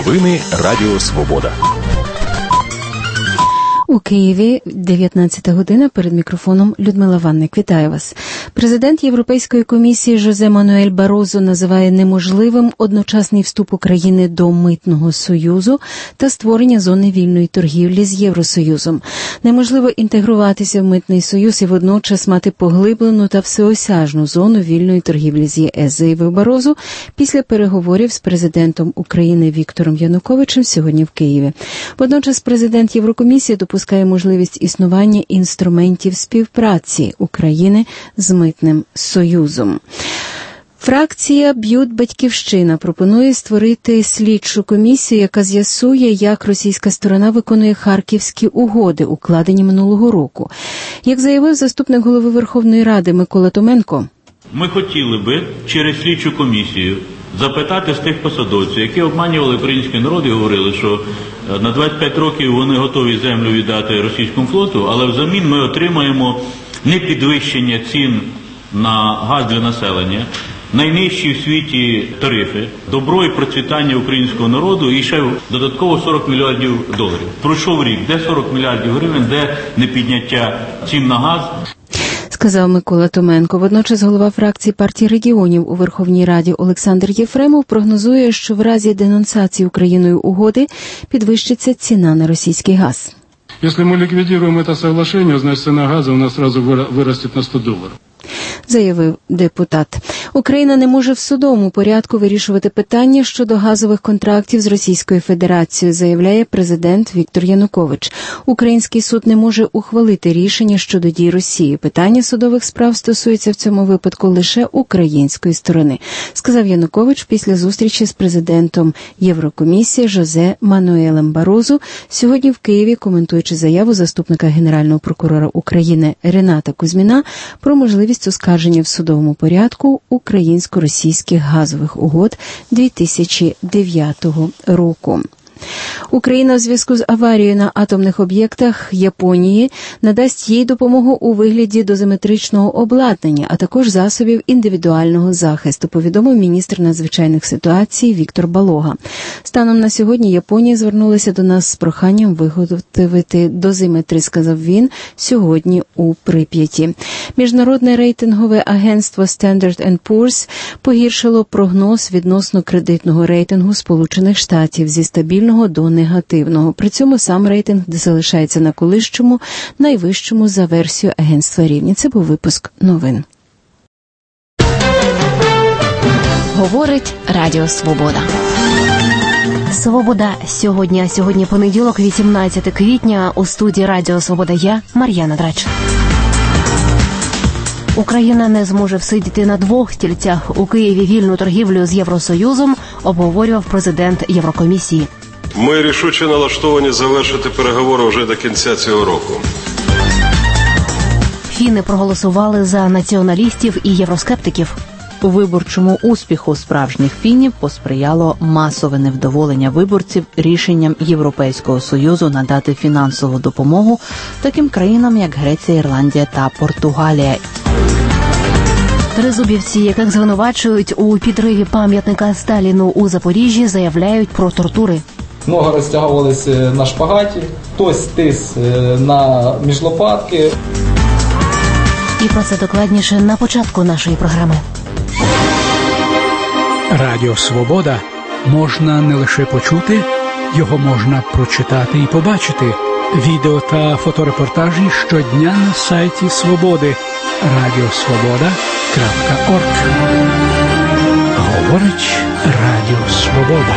Новини Радіо Свобода. У Києві 19 година, перед мікрофоном Людмила Ванник. Вітаю вас. Президент Європейської комісії Жозе Мануель Барозо називає неможливим одночасний вступ України до Митного Союзу та створення зони вільної торгівлі з Євросоюзом. Неможливо інтегруватися в Митний Союз і водночас мати поглиблену та всеосяжну зону вільної торгівлі з ЄС, заявив Барозо після переговорів з президентом України Віктором Януковичем сьогодні в Києві. Водночас президент Єврокомісії допускає можливість існування інструментів співпраці України з Митним Союзом. Фракція «Б'ют Батьківщина» пропонує створити слідчу комісію, яка з'ясує, як російська сторона виконує Харківські угоди, укладені минулого року. Як заявив заступник голови Верховної Ради Микола Томенко, ми хотіли би через слідчу комісію запитати з тих посадовців, які обманювали український народ і говорили, що на 25 років вони готові землю віддати російському флоту, але взамін ми отримаємо не підвищення цін на газ для населення, найнижчі в світі тарифи, добро і процвітання українського народу і ще додатково 40 мільярдів доларів. Пройшов рік, де 40 мільярдів гривень, де не підняття цін на газ? Сказав Микола Томенко. Водночас голова фракції партії регіонів у Верховній Раді Олександр Єфремов прогнозує, що в разі денонсації Україною угоди підвищиться ціна на російський газ. Если мы ликвидируем это соглашение, значит цена газа у нас сразу вырастет на $100. Заявив депутат. Україна не може в судовому порядку вирішувати питання щодо газових контрактів з Російською Федерацією, заявляє президент Віктор Янукович. Український суд не може ухвалити рішення щодо дій Росії. Питання судових справ стосується в цьому випадку лише української сторони, сказав Янукович після зустрічі з президентом Єврокомісії Жозе Мануелем Барозо сьогодні в Києві, коментуючи заяву заступника Генерального прокурора України Рената Кузьміна про можливість оскарження в судовому порядку українсько-російських газових угод 2009 року. Україна в зв'язку з аварією на атомних об'єктах Японії надасть їй допомогу у вигляді дозиметричного обладнання, а також засобів індивідуального захисту, повідомив міністр надзвичайних ситуацій Віктор Балога. Станом на сьогодні Японія звернулася до нас з проханням виготовити дозиметри, сказав він сьогодні у Прип'яті. Міжнародне рейтингове агентство Standard & Poor's погіршило прогноз відносно кредитного рейтингу Сполучених Штатів зі стабільного до негативного. При цьому сам рейтинг залишається на колишньому, найвищому за версією агентства рівні. Це був випуск новин. Говорить Радіо Свобода. Свобода сьогодні. А сьогодні понеділок, 18 квітня. У студії Радіо Свобода я, Мар'яна Драч. Україна не зможе всидіти на двох стільцях. У Києві вільну торгівлю з Євросоюзом обговорював президент Єврокомісії. Ми рішуче налаштовані завершити переговори вже до кінця цього року. Фіни проголосували за націоналістів і євроскептиків. У виборчому успіху справжніх фінів посприяло масове невдоволення виборців рішенням Європейського Союзу надати фінансову допомогу таким країнам, як Греція, Ірландія та Португалія. Тризубівці, яких звинувачують у підриві пам'ятника Сталіну у Запоріжжі, заявляють про тортури. Ноги розтягувалися на шпагаті, хтось тис на міжлопатки. І про це докладніше на початку нашої програми. Радіо Свобода можна не лише почути, його можна прочитати і побачити. Відео та фоторепортажі щодня на сайті Свободи radiosvoboda.org. Говорить Радіо Свобода.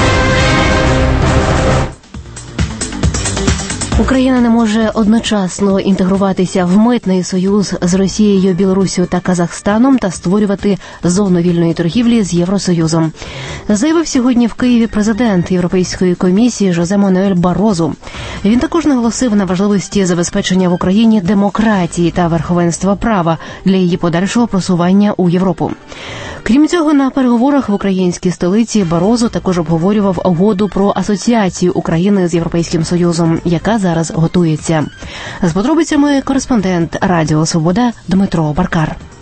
Україна не може одночасно інтегруватися в Митний Союз з Росією, Білоруссю та Казахстаном та створювати зону вільної торгівлі з Євросоюзом. Заявив сьогодні в Києві президент Європейської комісії Жозе Мануель Барозо. Він також наголосив на важливості забезпечення в Україні демократії та верховенства права для її подальшого просування у Європу. Крім цього, на переговорах в українській столиці Барозо також обговорював угоду про асоціацію України з Європейським Союзом, яка зараз готується. З подробицями кореспондент Радіо Свобода Дмитро Баркар.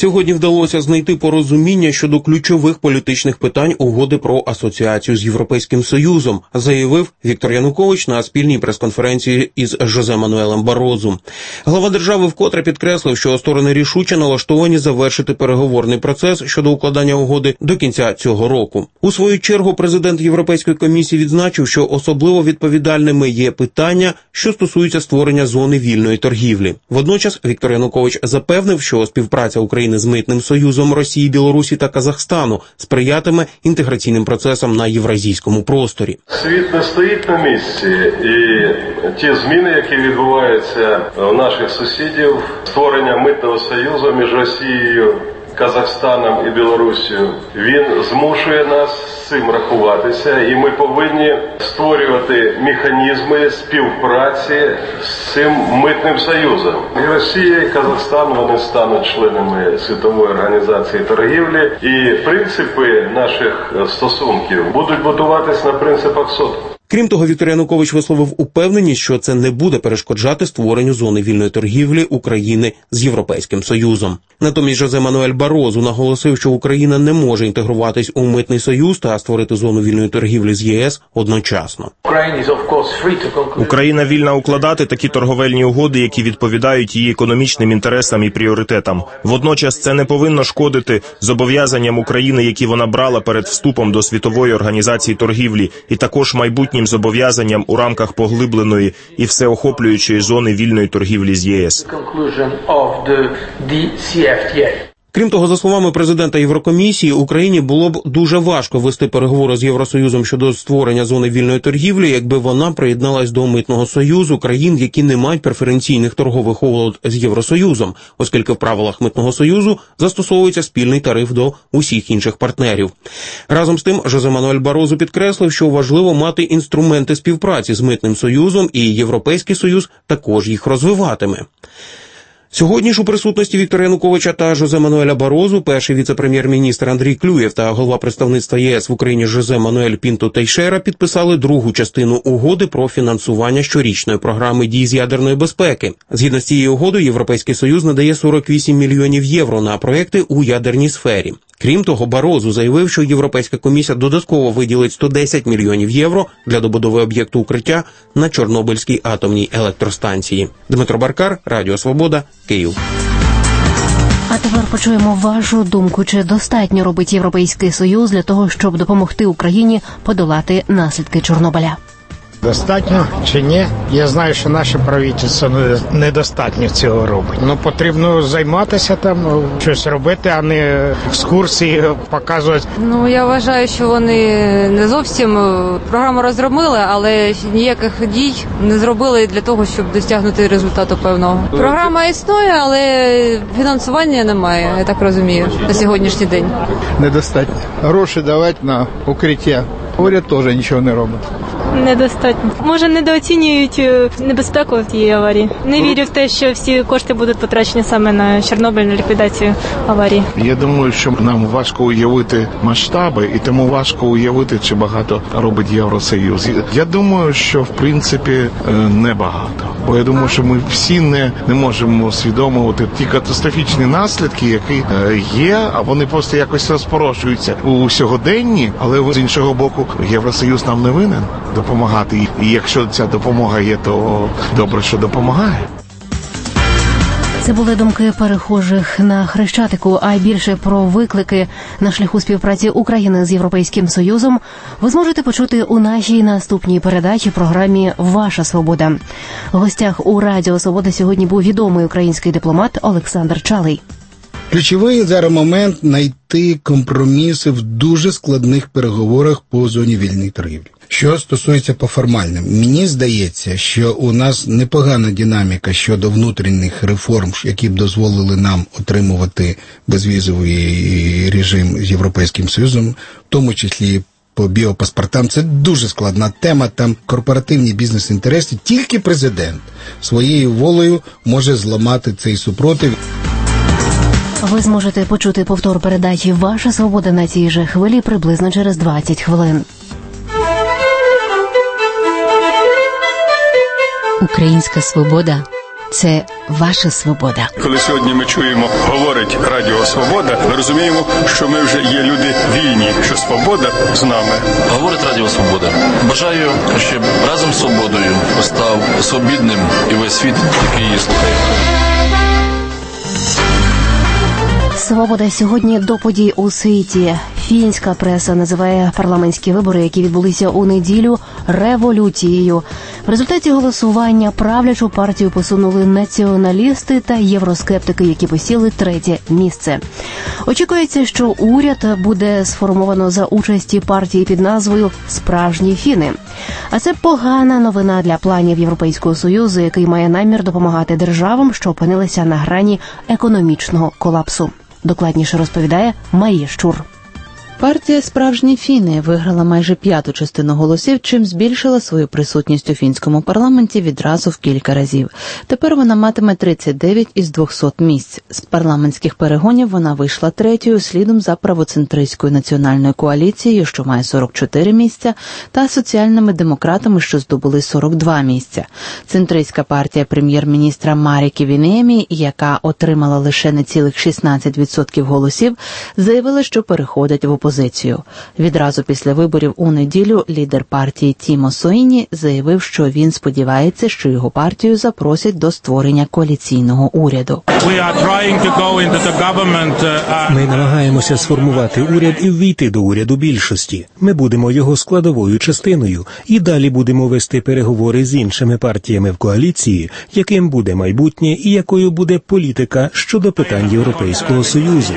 Сьогодні вдалося знайти порозуміння щодо ключових політичних питань угоди про асоціацію з Європейським Союзом, заявив Віктор Янукович на спільній прес-конференції із Жозе Мануелем Барозу. Глава держави вкотре підкреслив, що сторони рішуче налаштовані завершити переговорний процес щодо укладання угоди до кінця цього року. У свою чергу президент Європейської комісії відзначив, що особливо відповідальними є питання, що стосуються створення зони вільної торгівлі. Водночас Віктор Янукович запевнив, що співпраця України з Митним союзом Росії, Білорусі та Казахстану сприятиме інтеграційним процесам на євразійському просторі. Світ не стоїть на місці, і ті зміни, які відбуваються у наших сусідів, створення Митного союзу між Росією, Казахстаном і Білоруссю, він змушує нас з цим рахуватися, і ми повинні створювати механізми співпраці з цим митним союзом. І Росія, і Казахстан, вони стануть членами Світової організації торгівлі, і принципи наших стосунків будуть будуватись на принципах СОТ. Крім того, Віктор Янукович висловив упевненість, що це не буде перешкоджати створенню зони вільної торгівлі України з Європейським Союзом. Натомість Жозе Мануель Барозу наголосив, що Україна не може інтегруватись у Митний союз та створити зону вільної торгівлі з ЄС одночасно. Україна вільна укладати такі торговельні угоди, які відповідають її економічним інтересам і пріоритетам. Водночас це не повинно шкодити зобов'язанням України, які вона брала перед вступом до Світової організації торгівлі, і також майбутнім зобов'язанням у рамках поглибленої і всеохоплюючої зони вільної торгівлі з ЄС. Крім того, за словами президента Єврокомісії, Україні було б дуже важко вести переговори з Євросоюзом щодо створення зони вільної торгівлі, якби вона приєдналась до Митного союзу країн, які не мають преференційних торгових угод з Євросоюзом, оскільки в правилах Митного союзу застосовується спільний тариф до усіх інших партнерів. Разом з тим, Жозе Мануель Барозу підкреслив, що важливо мати інструменти співпраці з Митним союзом, і Європейський союз також їх розвиватиме. Сьогодні ж у присутності Віктора Януковича та Жозе Мануеля Барозу перший віце-прем'єр-міністр Андрій Клюєв та голова представництва ЄС в Україні Жозе Мануель Пінто Тейшера підписали другу частину угоди про фінансування щорічної програми дій з ядерної безпеки. Згідно з цією угодою, Європейський Союз надає 48 мільйонів євро на проекти у ядерній сфері. Крім того, Барозу заявив, що Європейська комісія додатково виділить 110 мільйонів євро для добудови об'єкту укриття на Чорнобильській атомній електростанції. Дмитро Баркар, Радіо Свобода, Київ. А тепер почуємо вашу думку. Чи достатньо робить Європейський Союз для того, щоб допомогти Україні подолати наслідки Чорнобиля? Достатньо чи ні? Я знаю, що наше правительство недостатньо цього робить. Потрібно займатися там, щось робити, а не екскурсії показувати. Я вважаю, що вони не зовсім програму розробили, але ніяких дій не зробили для того, щоб досягнути результату певного. Програма існує, але фінансування немає, я так розумію, на сьогоднішній день. Недостатньо. Гроші давати на укриття. Уряд теж нічого не робить. Недостатньо. Може, недооцінюють небезпеку цієї аварії. Не вірю в те, що всі кошти будуть потрачені саме на Чорнобиль, на ліквідацію аварії. Я думаю, що нам важко уявити масштаби, і тому важко уявити, чи багато робить Євросоюз. Я думаю, що в принципі небагато. Бо я думаю, що ми всі не можемо усвідомувати ті катастрофічні наслідки, які є, а вони просто якось розпорошуються у сьогоденні, але з іншого боку, Євросоюз нам не винен допомагати. І якщо ця допомога є, то добре, що допомагає. Це були думки перехожих на Хрещатику, а більше про виклики на шляху співпраці України з Європейським Союзом ви зможете почути у нашій наступній передачі програмі «Ваша свобода». В гостях у Радіо Свобода сьогодні був відомий український дипломат Олександр Чалий. Ключовий зараз момент – знайти компроміси в дуже складних переговорах по зоні вільної торгівлі. Що стосується по формальним, мені здається, що у нас непогана динаміка щодо внутрішніх реформ, які б дозволили нам отримувати безвізовий режим з Європейським Союзом, в тому числі по біопаспортам. Це дуже складна тема, там корпоративні бізнес-інтереси. Тільки президент своєю волею може зламати цей супротив. Ви зможете почути повтор передачі «Ваша свобода» на цій же хвилі приблизно через 20 хвилин. Українська свобода це ваша свобода. Коли сьогодні ми чуємо, говорить Радіо Свобода, ми розуміємо, що ми вже є люди вільні, що свобода з нами. Говорить Радіо Свобода. Бажаю, щоб разом з свободою став свобідним і весь світ, який її слухає. Свобода сьогодні до подій у світі. Фінська преса називає парламентські вибори, які відбулися у неділю, революцією. В результаті голосування правлячу партію посунули націоналісти та євроскептики, які посіли третє місце. Очікується, що уряд буде сформовано за участі партії під назвою «Справжні фіни». А це погана новина для планів Європейського Союзу, який має намір допомагати державам, що опинилися на грані економічного колапсу. Докладніше розповідає Марія Щур. Партія «Справжні фіни» виграла майже 1/5 голосів, чим збільшила свою присутність у фінському парламенті відразу в кілька разів. Тепер вона матиме 39 із 200 місць. З парламентських перегонів вона вийшла третьою, слідом за правоцентристською національною коаліцією, що має 44 місця, та соціальними демократами, що здобули 42 місця. Центристська партія прем'єр-міністра Марі Ківінемі, яка отримала лише нецілих 16% голосів, заявила, що переходить в опозицію. Відразу після виборів у неділю лідер партії Тімо Соїні заявив, що він сподівається, що його партію запросять до створення коаліційного уряду. Ми намагаємося сформувати уряд і ввійти до уряду більшості. Ми будемо його складовою частиною і далі будемо вести переговори з іншими партіями в коаліції, яким буде майбутнє і якою буде політика щодо питань Європейського Союзу.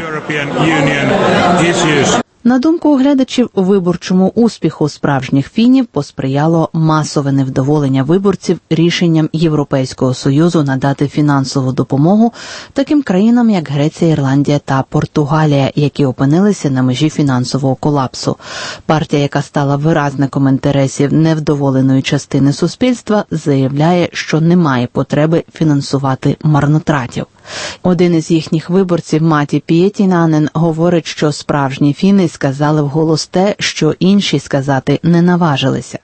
На думку оглядачів, виборчому успіху справжніх фінів посприяло масове невдоволення виборців рішенням Європейського Союзу надати фінансову допомогу таким країнам, як Греція, Ірландія та Португалія, які опинилися на межі фінансового колапсу. Партія, яка стала виразником інтересів невдоволеної частини суспільства, заявляє, що немає потреби фінансувати марнотратів. Один із їхніх виборців, Маті Пієтінанен, говорить, що справжні фіни сказали вголос те, що інші сказати не наважилися.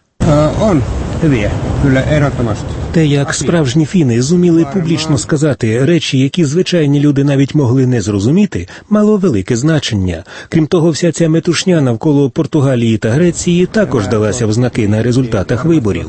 Те, як справжні фіни зуміли публічно сказати речі, які звичайні люди навіть могли не зрозуміти, мало велике значення. Крім того, вся ця метушня навколо Португалії та Греції також далася в знаки на результатах виборів.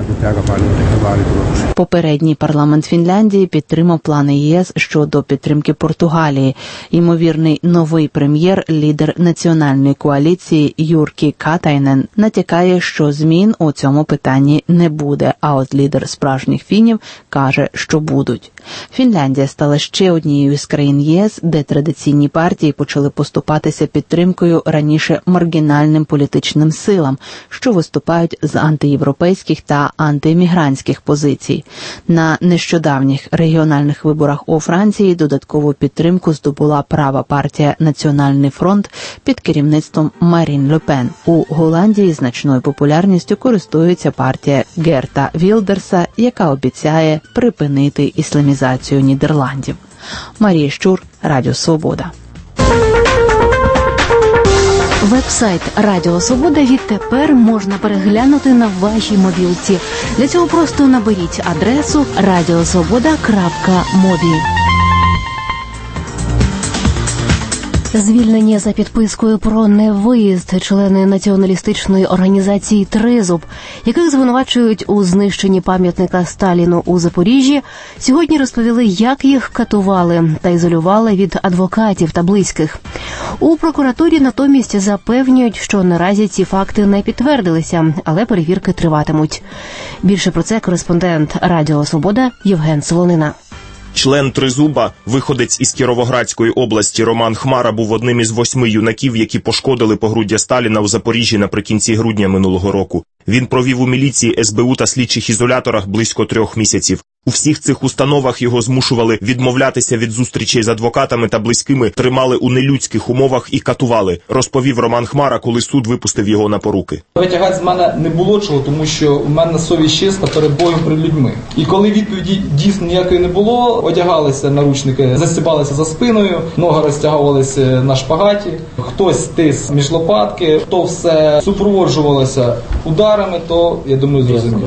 Попередній парламент Фінляндії підтримав плани ЄС щодо підтримки Португалії. Ймовірний новий прем'єр, лідер національної коаліції Юркі Катайнен, натякає, що змін у цьому питанні не буде, а от лідер справжніх фінів каже, що будуть. Фінляндія стала ще однією з країн ЄС, де традиційні партії почали поступатися підтримкою раніше маргінальним політичним силам, що виступають з антиєвропейських та антиіммігрантських позицій. На нещодавніх регіональних виборах у Франції додаткову підтримку здобула права партія «Національний фронт» під керівництвом Марін Ле Пен. У Голландії значною популярністю користується партія Герта Вілдерса, яка обіцяє припинити ісламізацію Нідерландів. Марія Щур, Радіо Свобода. Веб-сайт Радіо Свобода відтепер можна переглянути на вашій мобілці. Для цього просто наберіть адресу radiosvoboda.mobi. Звільнені за підпискою про невиїзд члени націоналістичної організації «Тризуб», яких звинувачують у знищенні пам'ятника Сталіну у Запоріжжі, сьогодні розповіли, як їх катували та ізолювали від адвокатів та близьких. У прокуратурі натомість запевнюють, що наразі ці факти не підтвердилися, але перевірки триватимуть. Більше про це кореспондент Радіо Свобода Євген Солонина. Член «Тризуба», виходець із Кіровоградської області Роман Хмара був одним із 8 юнаків, які пошкодили погруддя Сталіна у Запоріжжі наприкінці грудня минулого року. Він провів у міліції, СБУ та слідчих ізоляторах близько 3 місяців. У всіх цих установах його змушували відмовлятися від зустрічей з адвокатами та близькими, тримали у нелюдських умовах і катували, розповів Роман Хмара, коли суд випустив його на поруки. Витягати з мене не було чого, тому що в мене совість чиста перед Богом, перед людьми. І коли відповіді дійсно ніякої не було, одягалися наручники, засібалися за спиною, ноги розтягувалися на шпагаті, хтось тис між лопатки, то все супроводжувалося ударами, то, я думаю, зрозуміло.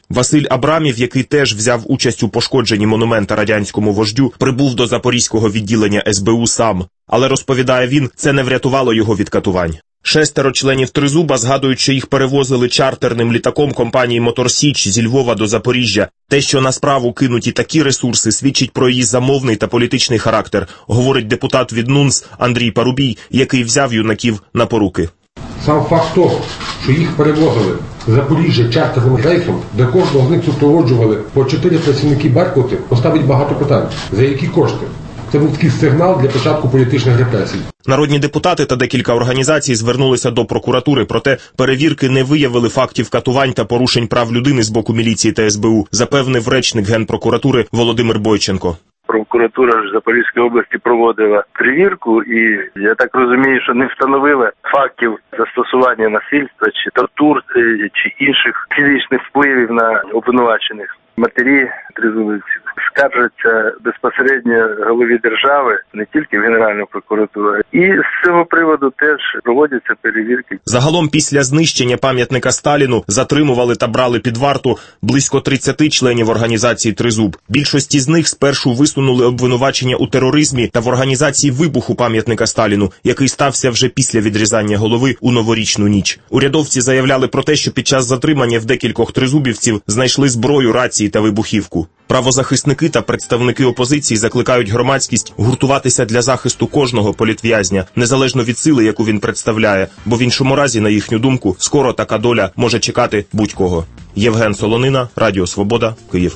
Василь Абрамів, який теж взяв участь у пошкодженні монумента радянському вождю, прибув до запорізького відділення СБУ сам. Але, розповідає він, це не врятувало його від катувань. 6 членів Тризуба згадують, що їх перевозили чартерним літаком компанії «Мотор Січ» зі Львова до Запоріжжя. Те, що на справу кинуті такі ресурси, свідчить про її замовний та політичний характер, говорить депутат від НУНС Андрій Парубій, який взяв юнаків на поруки. Сам факт того, що їх перевозили з Запоріжжя чартерним рейсом, де кожного з них супроводжували по 4 працівники Беркути, поставить багато питань. За які кошти? Це був такий сигнал для початку політичних репресій. Народні депутати та декілька організацій звернулися до прокуратури, проте перевірки не виявили фактів катувань та порушень прав людини з боку міліції та СБУ, запевнив речник Генпрокуратури Володимир Бойченко. Прокуратура ж Запорізької області проводила перевірку і, я так розумію, що не встановила фактів застосування насильства чи тортур, чи інших фізичних впливів на обвинувачених. Матері тризубівців скаржаться безпосередньо голові держави, не тільки в Генеральну прокуратуру. І з цього приводу теж проводяться перевірки. Загалом після знищення пам'ятника Сталіну затримували та брали під варту близько 30 членів організації «Тризуб». Більшості з них спершу висунули обвинувачення у тероризмі та в організації вибуху пам'ятника Сталіну, який стався вже після відрізання голови у новорічну ніч. Урядовці заявляли про те, що під час затримання в декількох тризубівців знайшли зброю, рації та вибухівку. Правозахисники та представники опозиції закликають громадськість гуртуватися для захисту кожного політв'язня, незалежно від сили, яку він представляє, бо в іншому разі, на їхню думку, скоро така доля може чекати будь-кого. Євген Солонина, Радіо Свобода, Київ.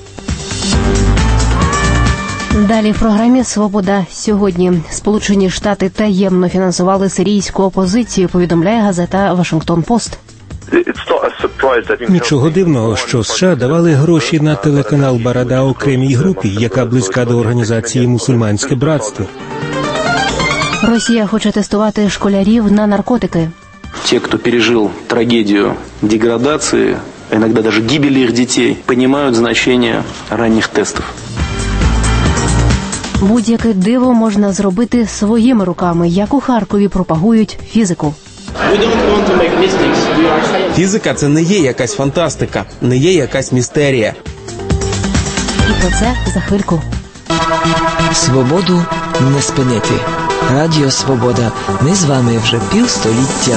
Далі в програмі «Свобода сьогодні». Сполучені Штати таємно фінансували сирійську опозицію, повідомляє газета «Вашингтон-Пост». Нічого дивного, що США давали гроші на телеканал Барада окремій групі, яка близька до організації «Мусульманське братство». Росія хоче тестувати школярів на наркотики. Ті, хто пережив трагедію деградації, іноді навіть гибелі їх дітей, розуміють значення ранніх тестів. Будь-яке диво можна зробити своїми руками, як у Харкові пропагують фізику. Фізика – це не є якась фантастика, не є якась містерія. І про це за хвильку. Свободу не спинити. Радіо Свобода. Ми з вами вже півстоліття.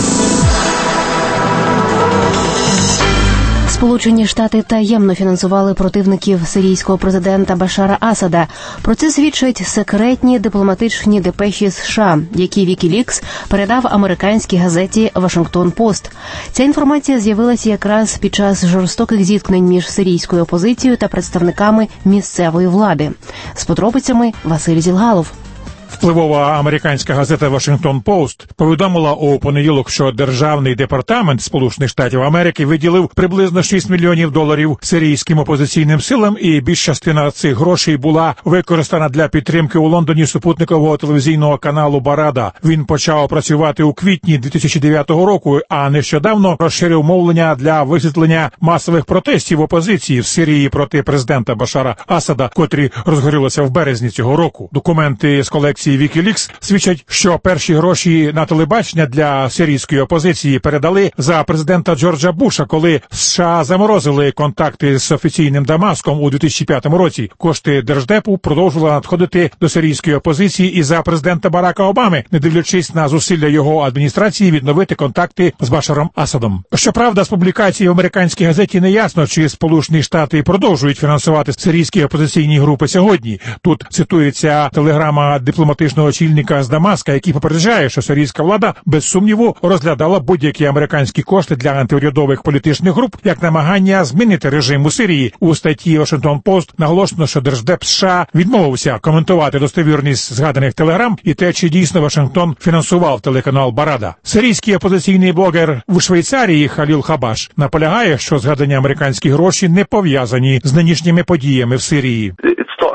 Сполучені Штати таємно фінансували противників сирійського президента Башара Асада. Про це свідчать секретні дипломатичні депеші США, які Вікілікс передав американській газеті «Вашингтон-Пост». Ця інформація з'явилася якраз під час жорстоких зіткнень між сирійською опозицією та представниками місцевої влади. З подробицями Василь Зілгалов. Впливова американська газета «Вашингтон-Пост» повідомила у понеділок, що Державний департамент Сполучених Штатів Америки виділив приблизно $6 мільйонів сирійським опозиційним силам, і більш частина цих грошей була використана для підтримки у Лондоні супутникового телевізійного каналу «Барада». Він почав працювати у квітні 2009 року, а нещодавно розширив мовлення для висвітлення масових протестів опозиції в Сирії проти президента Башара Асада, котрі розгорілися в березні цього року. Документи з колекції Вікілікс свідчать, що перші гроші на телебачення для сирійської опозиції передали за президента Джорджа Буша, коли США заморозили контакти з офіційним Дамаском у 2005 році. Кошти Держдепу продовжували надходити до сирійської опозиції і за президента Барака Обами, не дивлячись на зусилля його адміністрації відновити контакти з Башаром Асадом. Щоправда, з публікації в американській газеті не ясно, чи Сполучені Штати продовжують фінансувати сирійські опозиційні групи сьогодні. Тут цитується телеграма дипломатичного очільника з Дамаска, який попереджає, що сирійська влада, без сумніву, розглядала будь-які американські кошти для антиурядових політичних груп як намагання змінити режим у Сирії. У статті «Вашингтон-Пост» наголошено, що Держдеп США відмовився коментувати достовірність згаданих телеграм і те, чи дійсно Вашингтон фінансував телеканал «Барада». Сирійський опозиційний блогер в Швейцарії Халіл Хабаш наполягає, що згадані американські гроші не пов'язані з нинішніми подіями в Сирії.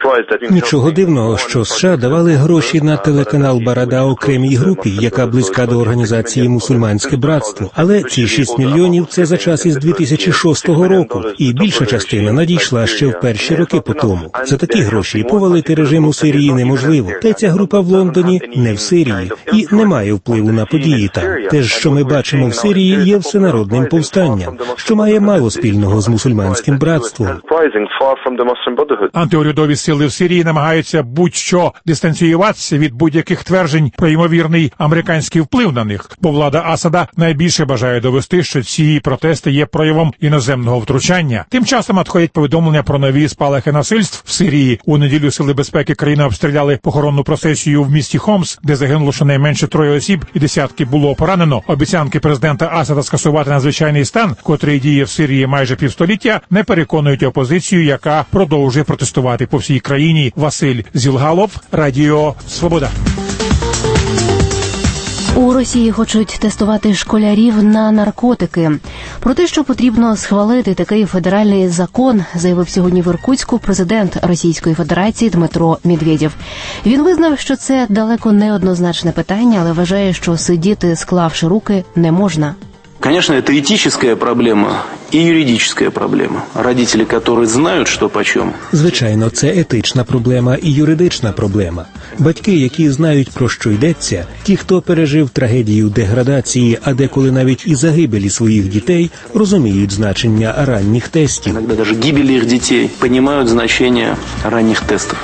Нічого дивного, що США давали гроші на телеканал Барада окремій групі, яка близька до організації «Мусульманське братство». Але ці 6 мільйонів – це за час із 2006 року, і більша частина надійшла ще в перші роки по тому. За такі гроші повалити режим у Сирії неможливо. Та й ця група в Лондоні не в Сирії і не має впливу на події там. Те, що ми бачимо в Сирії, є всенародним повстанням, що має мало спільного з мусульманським братством. Антиурядові сили в Сирії намагаються будь-що дистанціюватися від будь-яких тверджень про ймовірний американський вплив на них, бо влада Асада найбільше бажає довести, що ці протести є проявом іноземного втручання. Тим часом надходять повідомлення про нові спалахи насильств в Сирії. У неділю сили безпеки країни обстріляли похоронну процесію в місті Хомс, де загинуло щонайменше 3 осіб і десятки було поранено. Обіцянки президента Асада скасувати надзвичайний стан, котрий діє в Сирії майже півстоліття, не переконують опозицію, яка продовжує протестувати по всій країні. Василь Зілгалов, Радіо Свобода. У Росії хочуть тестувати школярів на наркотики. Про те, що потрібно схвалити такий федеральний закон, заявив сьогодні в Іркутську президент Російської Федерації Дмитро Медведєв. Він визнав, що це далеко не однозначне питання, але вважає, що сидіти, склавши руки, не можна. Конечно, это этическая проблема и юридическая проблема. Родители, которые знают, что почем. Звичайно, це етична проблема і юридична проблема. Батьки, які знають, про що йдеться, ті, хто пережив трагедію деградації, а деколи навіть і загибелі своїх дітей, розуміють значення ранніх тестів. Иногда даже гибели их детей понимают значение ранних тестов.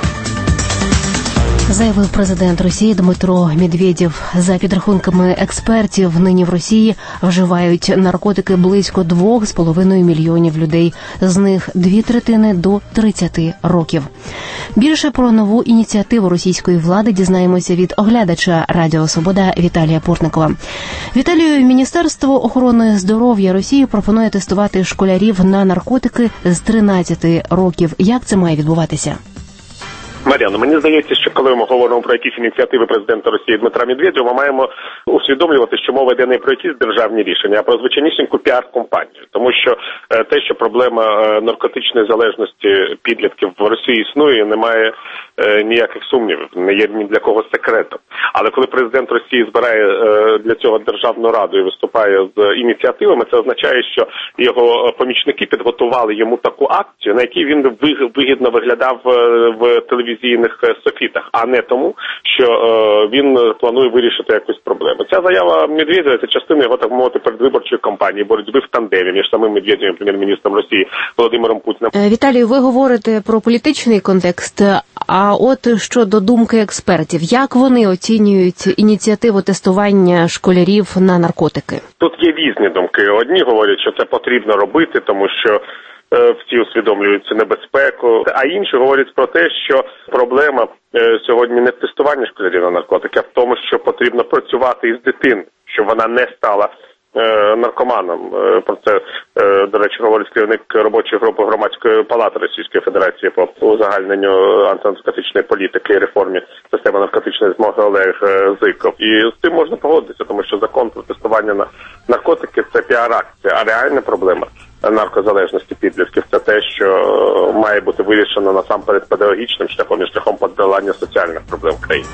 Заявив президент Росії Дмитро Медведєв. За підрахунками експертів, нині в Росії вживають наркотики близько 2,5 мільйонів людей. З них 2/3 до 30 років. Більше про нову ініціативу російської влади дізнаємося від оглядача Радіо Свобода Віталія Портникова. Віталію, Міністерство охорони здоров'я Росії пропонує тестувати школярів на наркотики з 13 років. Як це має відбуватися? Мар'яно, мені здається, що коли ми говоримо про якісь ініціативи президента Росії Дмитра Медведєва, ми маємо усвідомлювати, що мова йде не про якісь державні рішення, а про звичайнісіньку піар-компанію. Тому що те, що проблема наркотичної залежності підлітків в Росії існує, немає ніяких сумнівів, не є ні для кого секретом. Але коли президент Росії збирає для цього Державну Раду і виступає з ініціативами, це означає, що його помічники підготували йому таку акцію, на якій він вигідно виглядав в телевізійних софітах, а не тому, що він планує вирішити якусь проблему. Ця заява Медведєва – це частина його, так мовити, передвиборчої кампанії, боротьби в тандемі між самим Медведєвим і прем'єр-міністром Росії Володимиром Путіним. Віталію, ви говорите про політичний контекст, а от щодо думки експертів, як вони оцінюють ініціативу тестування школярів на наркотики? Тут є різні думки. Одні говорять, що це потрібно робити, тому що всі усвідомлюють цю небезпеку, а інші говорять про те, що проблема сьогодні не в тестуванні школярів на наркотики, а в тому, що потрібно працювати із дитиною, щоб вона не стала наркоманом. Про це, до речі, говорить керівник робочої групи Громадської палати Російської Федерації по узагальненню антинаркотичної політики і реформі системи наркотичної змоги Олег Зиков. І з цим можна погодитися, тому що закон про тестування на наркотики – це піар-акція, а реальна проблема наркозалежності підлітків – це те, що має бути вирішено насамперед педагогічним шляхом і шляхом подолання соціальних проблем країни.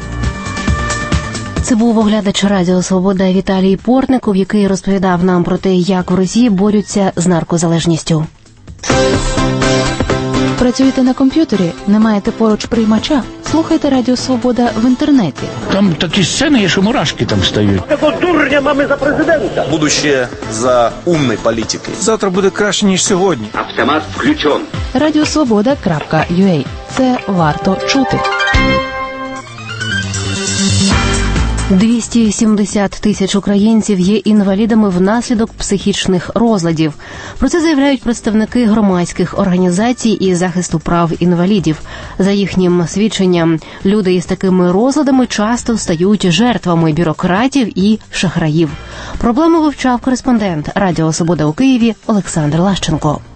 Це був оглядач Радіо Свобода Віталій Портников, який розповідав нам про те, як в Росії борються з наркозалежністю. Працюєте на комп'ютері? Не маєте поруч приймача? Слухайте Радіо Свобода в інтернеті. Там такі сцени є, що мурашки там стають. Такого дурня мами за президента. Будущее за умной політикою. Завтра буде краще, ніж сьогодні. Автомат включен. Radiosvoboda.ua. Це варто чути. 270 тисяч українців є інвалідами внаслідок психічних розладів. Про це заявляють представники громадських організацій і захисту прав інвалідів. За їхнім свідченням, люди із такими розладами часто стають жертвами бюрократів і шахраїв. Проблему вивчав кореспондент Радіо Свобода у Києві Олександр Лащенко.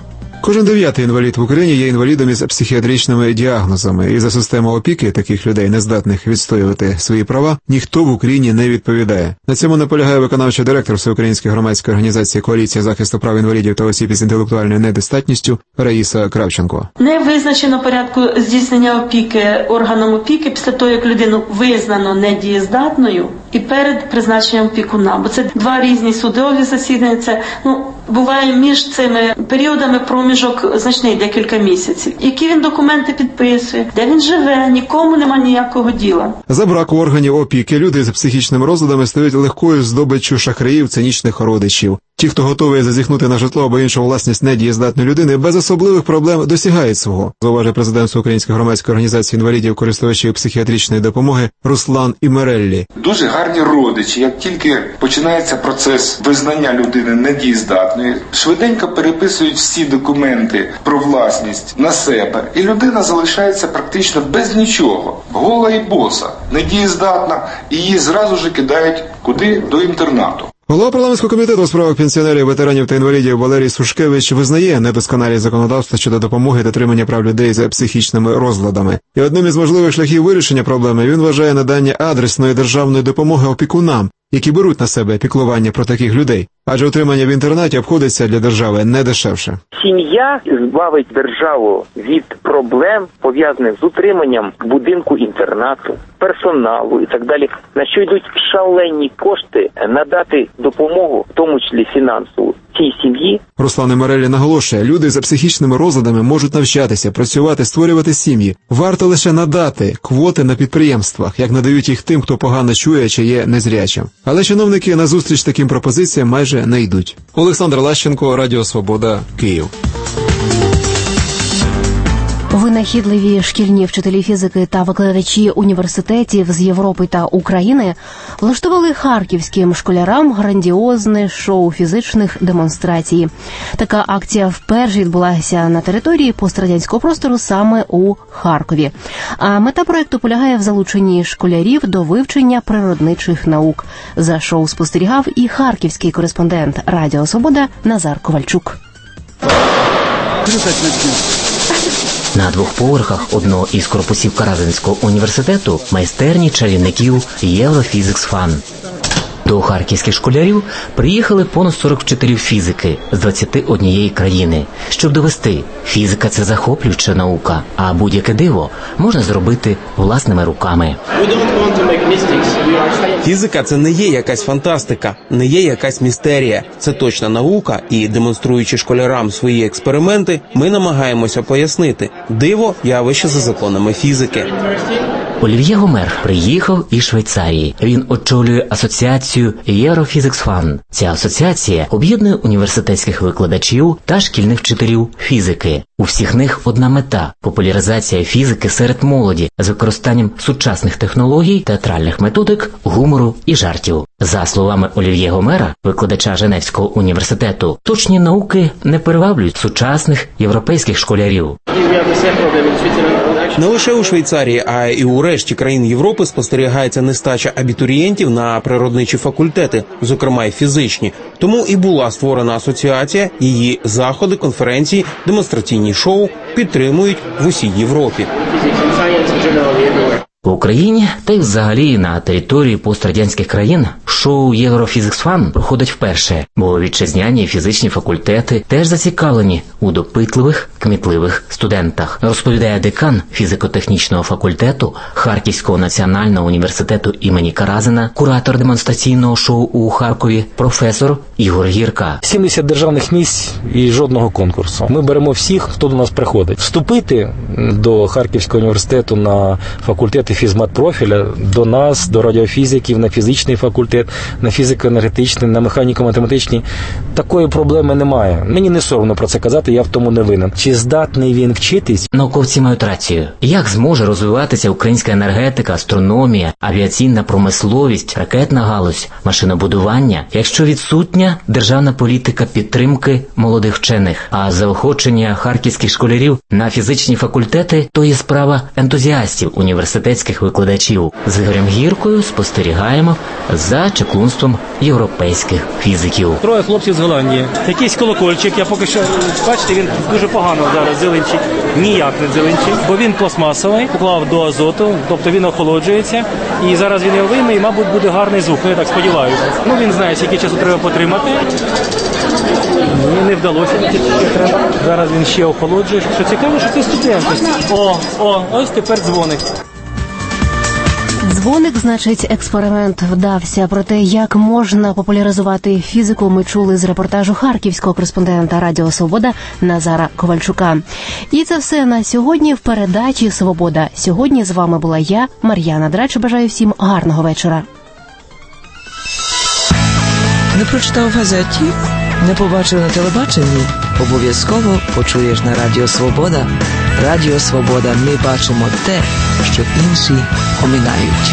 Кожен 9-й інвалід в Україні є інвалідом із психіатричними діагнозами, і за систему опіки таких людей, нездатних відстоювати свої права, ніхто в Україні не відповідає. На цьому наполягає виконавчий директор Всеукраїнської громадської організації «Коаліція захисту прав інвалідів та осіб із інтелектуальною недостатністю» Раїса Кравченко. Не визначено порядку здійснення опіки органом опіки після того, як людину визнано недієздатною і перед призначенням опікуна. Бо це два різні судові засідання. Це, буває між цими періодами проміжок значний, декілька місяців. Які він документи підписує, де він живе, нікому нема ніякого діла. За браку органів опіки люди з психічними розладами стають легкою здобиччю шахраїв, цинічних родичів. Ті, хто готовий зазіхнути на житло або іншу власність недієздатної людини, без особливих проблем досягають свого, зауважує президент Всеукраїнської громадської організації інвалідів, користувачів психіатричної допомоги Руслан Імереллі. Дуже гарні родичі, як тільки починається процес визнання людини недієздатною, швиденько переписують всі документи про власність на себе, і людина залишається практично без нічого, гола і боса, недієздатна, і її зразу ж кидають куди? До інтернату. Голова парламентського комітету у справах пенсіонерів, ветеранів та інвалідів Валерій Сушкевич визнає недосконалість законодавства щодо допомоги та дотримання прав людей з психічними розладами. І одним із можливих шляхів вирішення проблеми він вважає надання адресної державної допомоги опікунам, які беруть на себе піклування про таких людей. Адже утримання в інтернаті обходиться для держави не дешевше. Сім'я збавить державу від проблем, пов'язаних з утриманням будинку інтернату, персоналу і так далі, на що йдуть шалені кошти надати допомогу, в тому числі фінансову, цій сім'ї. Руслан Імереллі наголошує, люди за психічними розладами можуть навчатися, працювати, створювати сім'ї. Варто лише надати квоти на підприємствах, як надають їх тим, хто погано чує чи є незрячим. Але чиновники на зустріч таким пропозиціям майже не йдуть. Олександр Лащенко, Радіо Свобода, Київ. Винахідливі шкільні вчителі фізики та викладачі університетів з Європи та України влаштували харківським школярам грандіозне шоу фізичних демонстрацій. Така акція вперше відбулася на території пострадянського простору саме у Харкові. А мета проекту полягає в залученні школярів до вивчення природничих наук. За шоу спостерігав і харківський кореспондент Радіо Свобода Назар Ковальчук. На 2 поверхах одного із корпусів Каразинського університету майстерні чарівників Єврофізикс Фан. До харківських школярів приїхали понад 40 вчителів фізики з 21 країни. Щоб довести, фізика – це захоплююча наука, а будь-яке диво можна зробити власними руками. Фізика – це не є якась фантастика, не є якась містерія. Це точна наука, і, демонструючи школярам свої експерименти, ми намагаємося пояснити – диво – явище за законами фізики. Олів'є Гомер приїхав із Швейцарії. Він очолює асоціацію Єврофізикс Фан. Ця асоціація об'єднує університетських викладачів та шкільних вчителів фізики. У всіх них одна мета – популяризація фізики серед молоді з використанням сучасних технологій, театральних методик, гумору і жартів. За словами Олів'є Гомера, викладача Женевського університету, точні науки не приваблюють сучасних європейських школярів. Не лише у Швейцарії, а й у решті країн Європи спостерігається нестача абітурієнтів на природничі факультети, зокрема й фізичні. Тому і була створена асоціація, її заходи, конференції, демонстраційні шоу підтримують в усій Європі. В Україні та й взагалі на території пострадянських країн шоу Єврофізикс Фан проходить вперше, бо вітчизняні фізичні факультети теж зацікавлені у допитливих, кмітливих студентах, розповідає декан фізико-технічного факультету Харківського національного університету імені Каразина, куратор демонстраційного шоу у Харкові, професор Ігор Гірка. 70 державних місць і жодного конкурсу. Ми беремо всіх, хто до нас приходить. Вступити до Харківського університету на факультети фізмат-профіля, до нас, до радіофізиків, на фізичний факультет, на фізико-енергетичний, на механіко-математичний, такої проблеми немає. Мені не соромно про це казати, я в тому не винен. Чи чи здатний він вчитись? Науковці мають рацію. Як зможе розвиватися українська енергетика, астрономія, авіаційна промисловість, ракетна галузь, машинобудування, якщо відсутня державна політика підтримки молодих вчених, а заохочення харківських школярів на фізичні факультети – то є справа ентузіастів, університетських викладачів. З Ігорем Гіркою спостерігаємо за чаклунством європейських фізиків. Троє хлопців з Голландії. Якийсь колокольчик, я поки що, бачите, він дуже погано зараз зеленчить, ніяк не зеленчить, бо він пластмасовий, поклав до азоту, тобто він охолоджується, і зараз він його вийме, і, мабуть, буде гарний звук, я так сподіваюся. Він знає, скільки часу треба потримати. Ні, не вдалося. Зараз він ще охолоджує. Що цікаво, що це студенти. Ось тепер дзвоник. Дзвоник, значить, експеримент вдався. Про те, як можна популяризувати фізику, ми чули з репортажу харківського кореспондента Радіо Свобода Назара Ковальчука. І це все на сьогодні в передачі «Свобода». Сьогодні з вами була я, Мар'яна Драч. Бажаю всім гарного вечора. Не прочитав в газеті? Не побачив на телебаченні? Обов'язково почуєш на Радіо Свобода. Радіо Свобода. Ми бачимо те, що інші оминають.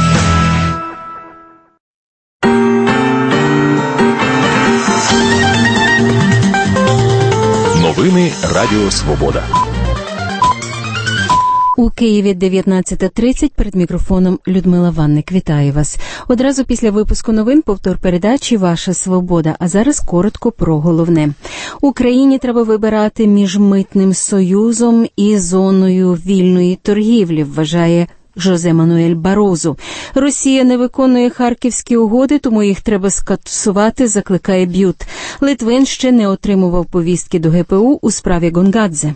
Новини Радіо Свобода. У Києві 19:30, перед мікрофоном Людмила Ванник. Вітаю вас. Одразу після випуску новин повтор передачі «Ваша свобода». А зараз коротко про головне. Україні треба вибирати між митним союзом і зоною вільної торгівлі, вважає Жозе Мануель Барозу. Росія не виконує харківські угоди, тому їх треба скасувати, закликає Б'ют. Литвин ще не отримував повістки до ГПУ у справі Гонгадзе.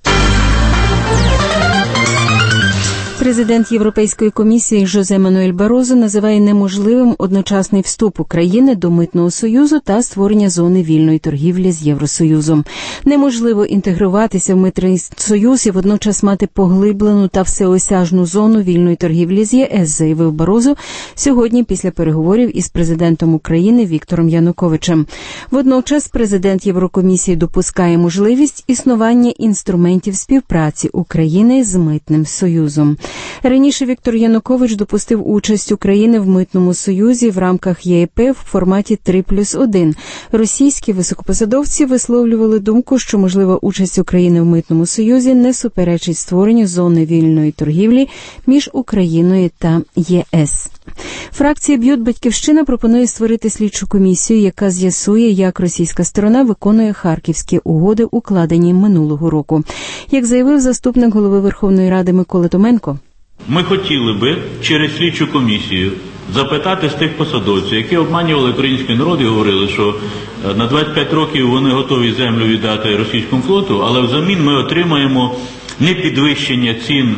Президент Європейської комісії Жозе Мануель Барозу називає неможливим одночасний вступ України до Митного союзу та створення зони вільної торгівлі з Євросоюзом. Неможливо інтегруватися в Митний союз і водночас мати поглиблену та всеосяжну зону вільної торгівлі з ЄС, заявив Барозу сьогодні після переговорів із президентом України Віктором Януковичем. Водночас президент Єврокомісії допускає можливість існування інструментів співпраці України з Митним союзом. Раніше Віктор Янукович допустив участь України в Митному союзі в рамках ЄП в форматі 3+1. Російські високопосадовці висловлювали думку, що можлива участь України в Митному союзі не суперечить створенню зони вільної торгівлі між Україною та ЄС. Фракція «Б'ют Батьківщина» пропонує створити слідчу комісію, яка з'ясує, як російська сторона виконує харківські угоди, укладені минулого року. Як заявив заступник голови Верховної Ради Микола Томенко, ми хотіли би через слідчу комісію запитати з тих посадовців, які обманювали український народ і говорили, що на 25 років вони готові землю віддати російському флоту, але взамін ми отримаємо не підвищення цін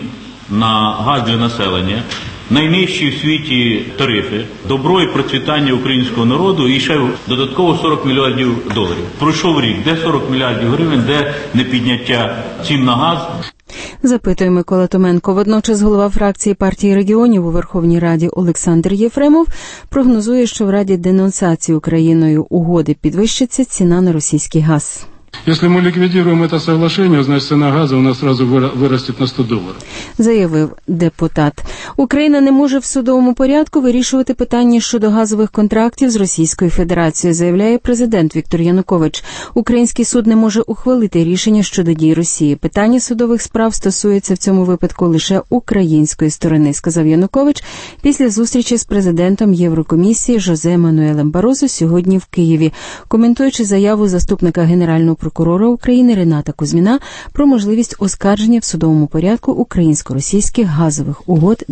на газ для населення, найнижчі в світі тарифи, добро і процвітання українського народу і ще додатково $40 мільярдів. Пройшов рік, де 40 мільярдів гривень, де не підняття цін на газ? Запитує Микола Томенко. Водночас голова фракції партії регіонів у Верховній Раді Олександр Єфремов прогнозує, що в Раді денонсації Україною угоди підвищиться ціна на російський газ. Если мы ликвидируем это соглашение, значит цена газа у нас сразу вырастет на $100. Заявив депутат. Україна не може в судовому порядку вирішувати питання щодо газових контрактів з Російською Федерацією, заявляє президент Віктор Янукович. Український суд не може ухвалити рішення щодо дій Росії. Питання судових справ стосується в цьому випадку лише української сторони, сказав Янукович після зустрічі з президентом Єврокомісії Жозе Мануелем Барозу сьогодні в Києві, коментуючи заяву заступника генерального прокурора України Рената Кузьміна про можливість оскарження в судовому порядку українсько-російських газових угод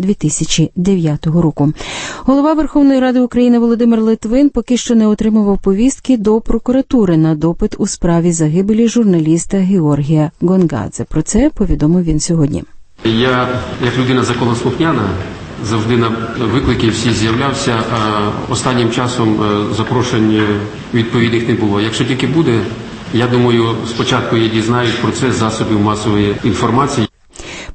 2009 року. Голова Верховної Ради України Володимир Литвин поки що не отримував повістки до прокуратури на допит у справі загибелі журналіста Георгія Гонгадзе. Про це повідомив він сьогодні. Я, як людина законослухняна, завжди на виклики всі з'являвся, а останнім часом запрошень відповідних не було. Якщо тільки буде, я думаю, спочатку я дізнаюсь про це з засобів масової інформації.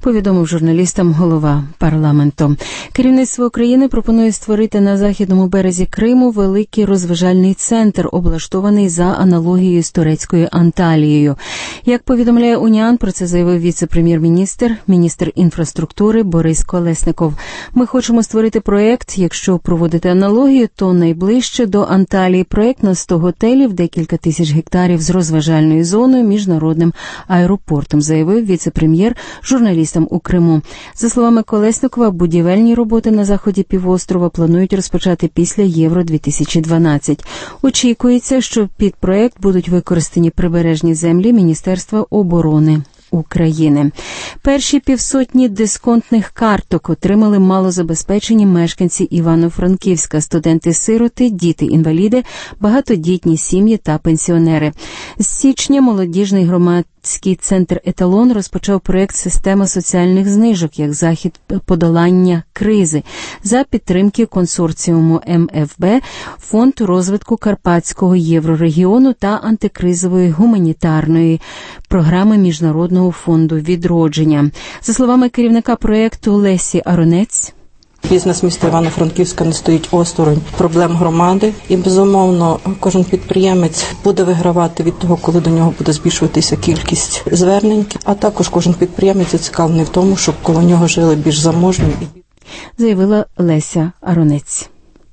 повідомив журналістам голова парламенту. Керівництво України пропонує створити на західному березі Криму великий розважальний центр, облаштований за аналогією з турецькою Анталією. Як повідомляє Уніан, про це заявив віце-прем'єр-міністр, міністр інфраструктури Борис Колесников. Ми хочемо створити проєкт, якщо проводити аналогію, то найближче до Анталії проєкт на 100 готелів, декілька тисяч гектарів з розважальною зоною, міжнародним аеропортом, заявив віце-прем'єр журналістам у Криму. За словами Колесникова, будівельні роботи на заході півострова планують розпочати після Євро-2012. Очікується, що під проєкт будуть використані прибережні землі Міністерства оборони України. Перші 500 дисконтних карток отримали малозабезпечені мешканці Івано-Франківська, студенти-сироти, діти-інваліди, багатодітні сім'ї та пенсіонери. З січня молодіжний громадський центр «Еталон» розпочав проєкт «Система соціальних знижок» як захід подолання кризи за підтримки консорціуму МФБ, Фонд розвитку Карпатського єврорегіону та антикризової гуманітарної програми Міжнародного фонду відродження. За словами керівника проєкту Лесі Аронець, бізнес міста Івано-Франківська не стоїть осторонь проблем громади. І, безумовно, кожен підприємець буде вигравати від того, коли до нього буде збільшуватися кількість звернень. А також кожен підприємець зацікавлений в тому, щоб коло нього жили більш заможні. Заявила Леся Аронець.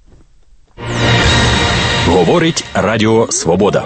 Говорить Радіо Свобода.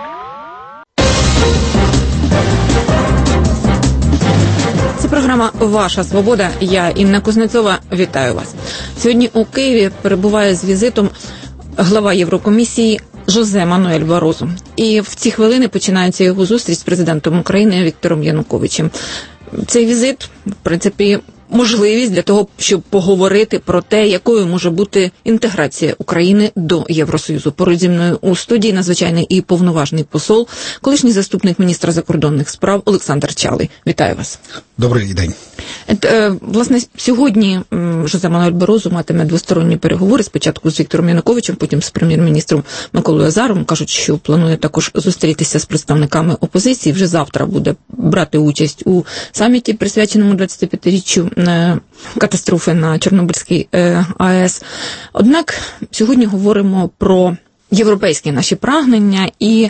Це програма «Ваша свобода». Я, Інна Кузнецова, вітаю вас. Сьогодні у Києві перебуває з візитом глава Єврокомісії Жозе Мануель Барозу. І в ці хвилини починається його зустріч з президентом України Віктором Януковичем. Цей візит, в принципі, можливість для того, щоб поговорити про те, якою може бути інтеграція України до Євросоюзу. Поруч зі мною у студії надзвичайний і повноважний посол, колишній заступник міністра закордонних справ Олександр Чалий. Вітаю вас. Добрий день. Власне, сьогодні Жозе Мануель Барозу матиме двосторонні переговори, спочатку з Віктором Януковичем, потім з прем'єр-міністром Миколою Азаровим. Кажуть, що планує також зустрітися з представниками опозиції. Вже завтра буде брати участь у саміті, присвяченому 25-річчю катастрофи на Чорнобильській АЕС. Однак сьогодні говоримо про європейські наші прагнення і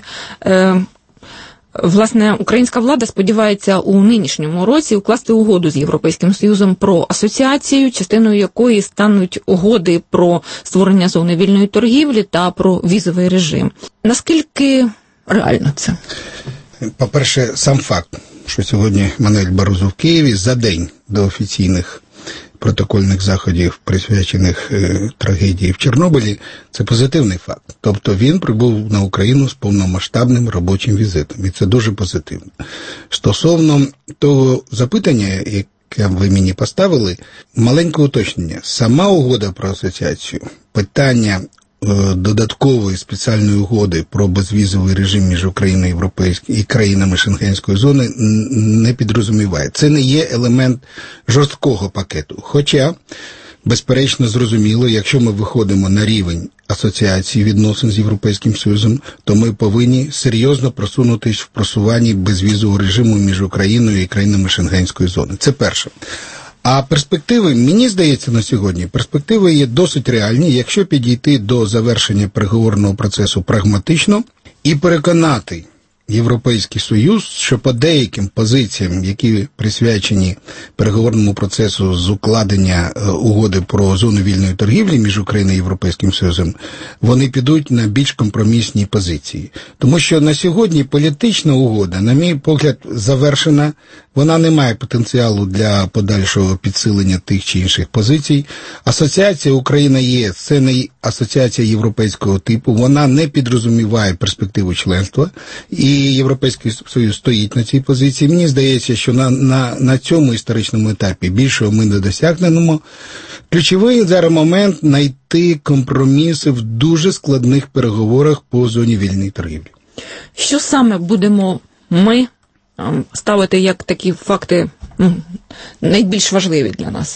власне, українська влада сподівається у нинішньому році укласти угоду з Європейським Союзом про асоціацію, частиною якої стануть угоди про створення зони вільної торгівлі та про візовий режим. Наскільки реально це? По-перше, сам факт, що сьогодні Мануель Барозу в Києві за день до офіційних протокольних заходів, присвячених трагедії в Чорнобилі, це позитивний факт. Тобто він прибув на Україну з повномасштабним робочим візитом, і це дуже позитивно. Стосовно того запитання, яке ви мені поставили, маленьке уточнення. Сама угода про асоціацію, питання додаткової спеціальної угоди про безвізовий режим між Україною Європейською і країнами Шенгенської зони не підрозуміває. Це не є елемент жорсткого пакету. Хоча, безперечно, зрозуміло, якщо ми виходимо на рівень асоціації відносин з Європейським Союзом, то ми повинні серйозно просунутись в просуванні безвізового режиму між Україною і країнами Шенгенської зони. Це перше. А перспективи, мені здається, на сьогодні, перспективи є досить реальні, якщо підійти до завершення переговорного процесу прагматично і переконати Європейський Союз, що по деяким позиціям, які присвячені переговорному процесу з укладення угоди про зону вільної торгівлі між Україною і Європейським Союзом, вони підуть на більш компромісні позиції. Тому що на сьогодні політична угода, на мій погляд, завершена, вона не має потенціалу для подальшого підсилення тих чи інших позицій. Асоціація Україна-ЄС – це не асоціація європейського типу, вона не підрозуміває перспективу членства, і Європейський Союз стоїть на цій позиції. Мені здається, що на цьому історичному етапі більшого ми не досягнемо. Ключовий зараз момент – знайти компроміси в дуже складних переговорах по зоні вільної торгівлі. Що саме будемо ми ставити як такі факти найбільш важливі для нас?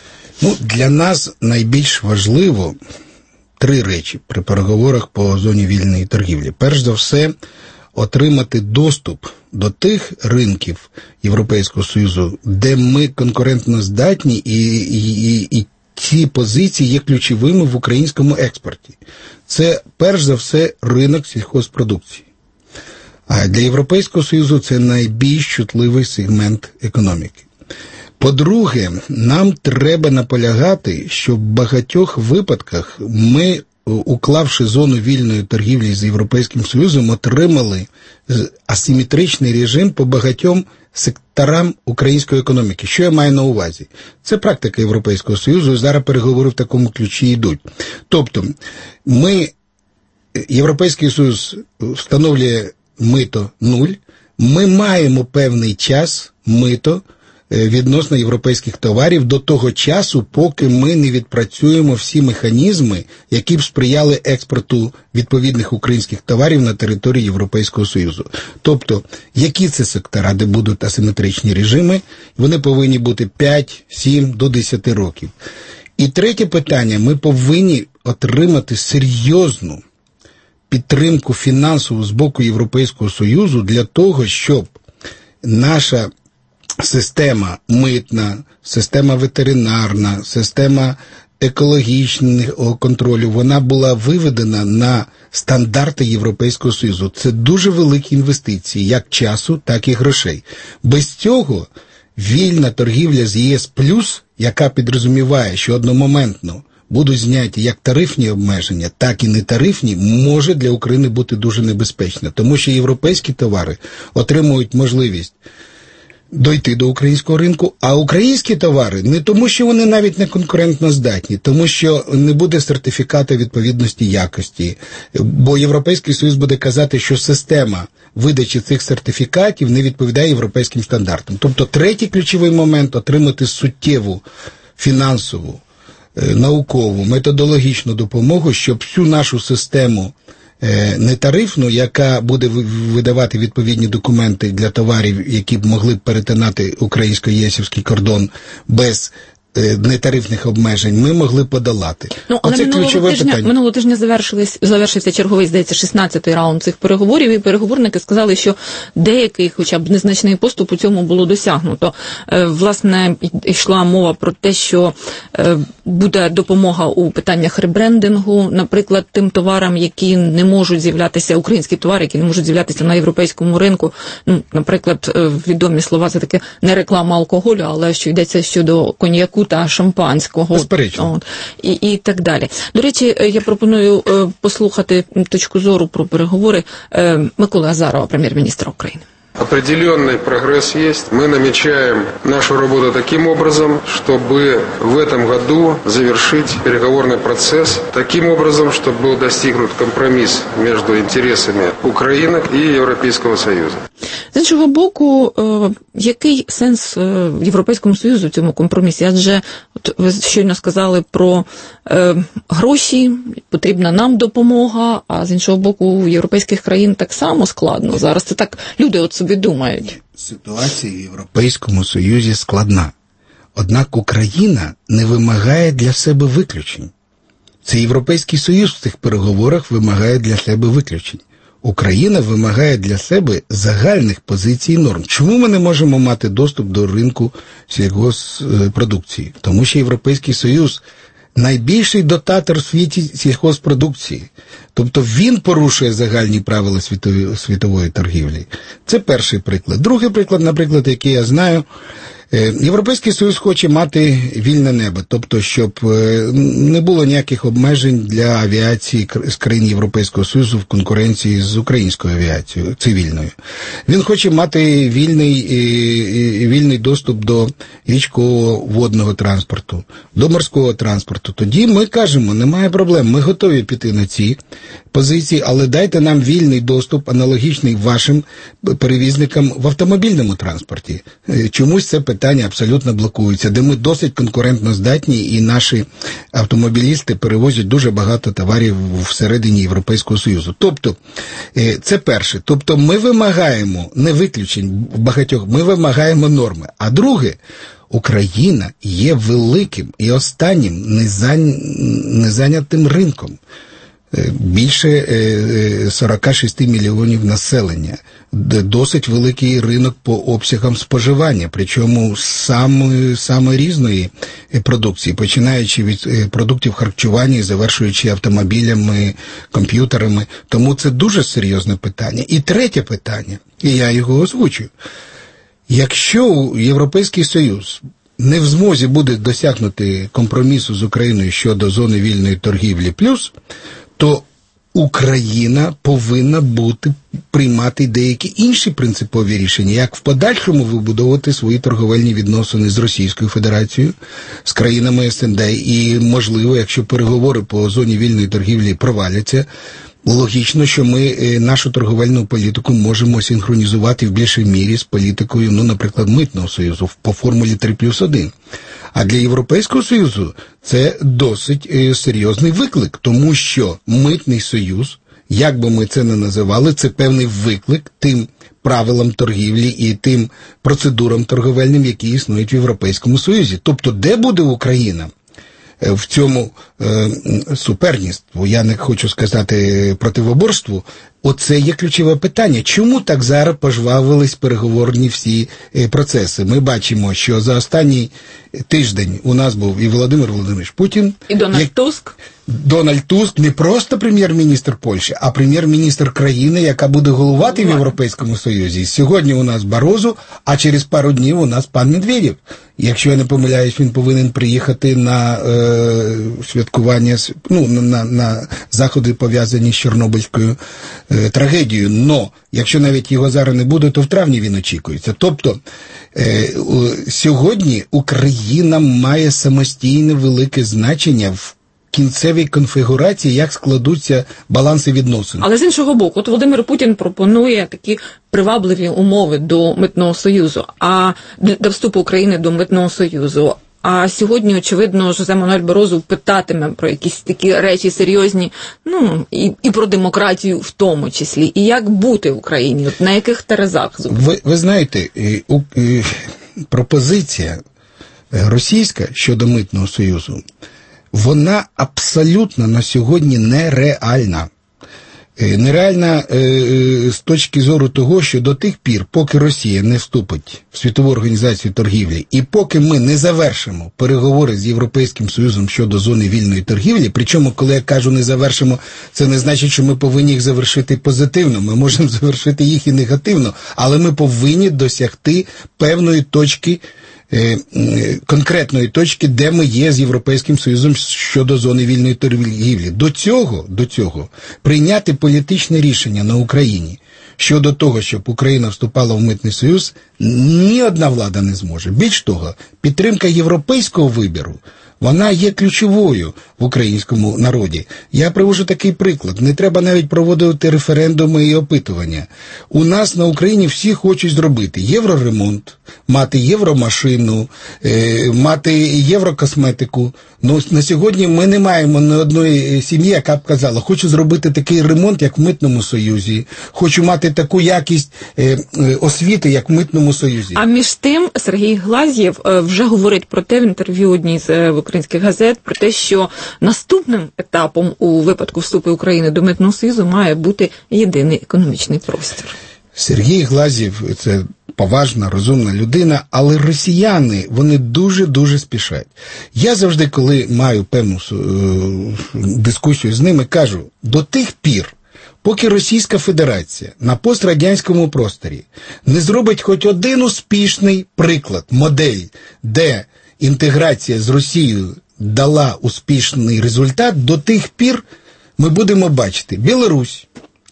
Для нас найбільш важливо три речі при переговорах по зоні вільної торгівлі. Перш за все, отримати доступ до тих ринків Європейського Союзу, де ми конкурентно здатні і ці позиції є ключовими в українському експорті. Це, перш за все, ринок сільхозпродукції. А для Європейського Союзу це найбільш чутливий сегмент економіки. По-друге, нам треба наполягати, що в багатьох випадках ми, уклавши зону вільної торгівлі з Європейським Союзом, отримали асиметричний режим по багатьом секторам української економіки. Що я маю на увазі? Це практика Європейського Союзу, і зараз переговори в такому ключі йдуть. Тобто, Європейський Союз встановлює мито 0, ми маємо певний час мито відносно європейських товарів до того часу, поки ми не відпрацюємо всі механізми, які б сприяли експорту відповідних українських товарів на території Європейського Союзу. Тобто, які це сектора, де будуть асиметричні режими, вони повинні бути 5, 7 до 10 років. І третє питання, ми повинні отримати серйозну підтримку фінансову з боку Європейського Союзу для того, щоб наша система митна, система ветеринарна, система екологічного контролю, вона була виведена на стандарти Європейського Союзу. Це дуже великі інвестиції, як часу, так і грошей. Без цього вільна торгівля з ЄС+, яка підрозуміває, що одномоментно будуть зняті як тарифні обмеження, так і нетарифні, може для України бути дуже небезпечна. Тому що європейські товари отримують можливість дойти до українського ринку, а українські товари не тому, що вони навіть не конкурентно здатні, тому що не буде сертифікату відповідності якості, бо Європейський Союз буде казати, що система видачі цих сертифікатів не відповідає європейським стандартам. Тобто третій ключовий момент – отримати суттєву фінансову, наукову, методологічну допомогу, щоб всю нашу систему нетарифну, яка буде видавати відповідні документи для товарів, які б могли б перетинати українсько-єсівський кордон без нетарифних обмежень, ми могли подолати. Але минулого тижня завершився черговий, здається, 16-й раунд цих переговорів, і переговорники сказали, що деякий, хоча б незначний поступ у цьому було досягнуто. Власне, йшла мова про те, що буде допомога у питаннях ребрендингу, наприклад, тим товарам, які не можуть з'являтися, українські товари, які не можуть з'являтися на європейському ринку. Наприклад, відомі слова, це таке не реклама алкоголю, але що йдеться щодо коньяку та шампанського. Безперечно. І так далі. До речі, я пропоную послухати точку зору про переговори Миколи Азарова, прем'єр-міністра України. Определенный прогресс есть. Мы намечаем нашу работу таким образом, чтобы в этом году завершить переговорный процесс таким образом, чтобы был достигнут компромисс между интересами Украины и Європейського Союзу. З іншого боку, який сенс Європейському Союзу в цьому компромісі? Адже ви щойно сказали про гроші, потрібна нам допомога, а з іншого боку, у європейських країн так само складно. Зараз це так люди от собі думають. Ситуація в Європейському Союзі складна. Однак Україна не вимагає для себе виключень. Це Європейський Союз в цих переговорах вимагає для себе виключень. Україна вимагає для себе загальних позицій і норм. Чому ми не можемо мати доступ до ринку сільгоспродукції? Тому що Європейський Союз найбільший дотатор в світі сільгоспродукції. Тобто він порушує загальні правила світової торгівлі. Це перший приклад. Другий приклад, наприклад, який я знаю, Європейський Союз хоче мати вільне небо, тобто, щоб не було ніяких обмежень для авіації з країн Європейського Союзу в конкуренції з українською авіацією, цивільною. Він хоче мати вільний доступ до річкового водного транспорту, до морського транспорту. Тоді ми кажемо, немає проблем, ми готові піти на ці позиції, але дайте нам вільний доступ, аналогічний вашим перевізникам в автомобільному транспорті. Чомусь це питання абсолютно блокується, де ми досить конкурентно здатні, і наші автомобілісти перевозять дуже багато товарів всередині Європейського Союзу. Тобто, це перше. Тобто, ми вимагаємо, не виключень в багатьох, ми вимагаємо норми. А друге, Україна є великим і останнім незайнятим ринком. більше 46 мільйонів населення, досить великий ринок по обсягам споживання, причому саме різної продукції, починаючи від продуктів харчування і завершуючи автомобілями, комп'ютерами. Тому це дуже серйозне питання. І третє питання, і я його озвучую. Якщо Європейський Союз не в змозі буде досягнути компромісу з Україною щодо зони вільної торгівлі плюс, то Україна повинна приймати деякі інші принципові рішення, як в подальшому вибудовувати свої торговельні відносини з Російською Федерацією, з країнами СНД, і, можливо, якщо переговори по зоні вільної торгівлі проваляться, логічно, що ми нашу торговельну політику можемо синхронізувати в більшій мірі з політикою, наприклад, Митного Союзу по формулі 3+1. А для Європейського Союзу це досить серйозний виклик, тому що Митний Союз, як би ми це не називали, це певний виклик тим правилам торгівлі і тим процедурам торговельним, які існують в Європейському Союзі. Тобто, де буде Україна в цьому суперництву, я не хочу сказати противоборству, оце є ключове питання. Чому так зараз пожвавились переговорні всі процеси? Ми бачимо, що за останній тиждень у нас був і Володимир Володимирович Путін, і Дональд Туск. Дональд Туск не просто прем'єр-міністр Польщі, а прем'єр-міністр країни, яка буде головувати в Європейському Союзі. Сьогодні у нас Барозу, а через пару днів у нас пан Медведєв. Якщо я не помиляюсь, він повинен приїхати на святкування, на заходи, пов'язані з Чорнобильською трагедією. Но, якщо навіть його зараз не буде, то в травні він очікується. Тобто, сьогодні Україна має самостійне велике значення в кінцевій конфігурації, як складуться баланси відносин. Але з іншого боку, от Володимир Путін пропонує такі привабливі умови до Митного Союзу, а до вступу України до Митного Союзу. А сьогодні, очевидно, Жозе Мануель Барозу питатиме про якісь такі речі серйозні, і про демократію в тому числі. І як бути в Україні? От на яких терезах? Ви знаєте, пропозиція російська щодо Митного Союзу, вона абсолютно на сьогодні нереальна. Нереальна з точки зору того, що до тих пір, поки Росія не вступить в Світову організацію торгівлі, і поки ми не завершимо переговори з Європейським Союзом щодо зони вільної торгівлі, причому, коли я кажу не завершимо, це не значить, що ми повинні їх завершити позитивно, ми можемо завершити їх і негативно, але ми повинні досягти певної точки, конкретної точки, де ми є з Європейським Союзом щодо зони вільної торгівлі. До цього прийняти політичне рішення на Україні щодо того, щоб Україна вступала в Митний Союз, ні одна влада не зможе. Більш того, підтримка європейського вибору, вона є ключовою в українському народі. Я привожу такий приклад. Не треба навіть проводити референдуми і опитування. У нас на Україні всі хочуть зробити євроремонт, мати євромашину, мати єврокосметику. На сьогодні ми не маємо ні одної сім'ї, яка б казала, хочу зробити такий ремонт, як в Митному Союзі, хочу мати таку якість освіти, як в Митному Союзі. А між тим Сергій Глазьєв вже говорить про те в інтерв'ю одній з українських газет, про те, що наступним етапом у випадку вступу України до Митного Союзу має бути єдиний економічний простір. Сергій Глазьєв – це поважна, розумна людина, але росіяни, вони дуже-дуже спішать. Я завжди, коли маю певну дискусію з ними, кажу, до тих пір, поки Російська Федерація на пострадянському просторі не зробить хоч один успішний приклад, модель, де інтеграція з Росією дала успішний результат, до тих пір ми будемо бачити Білорусь.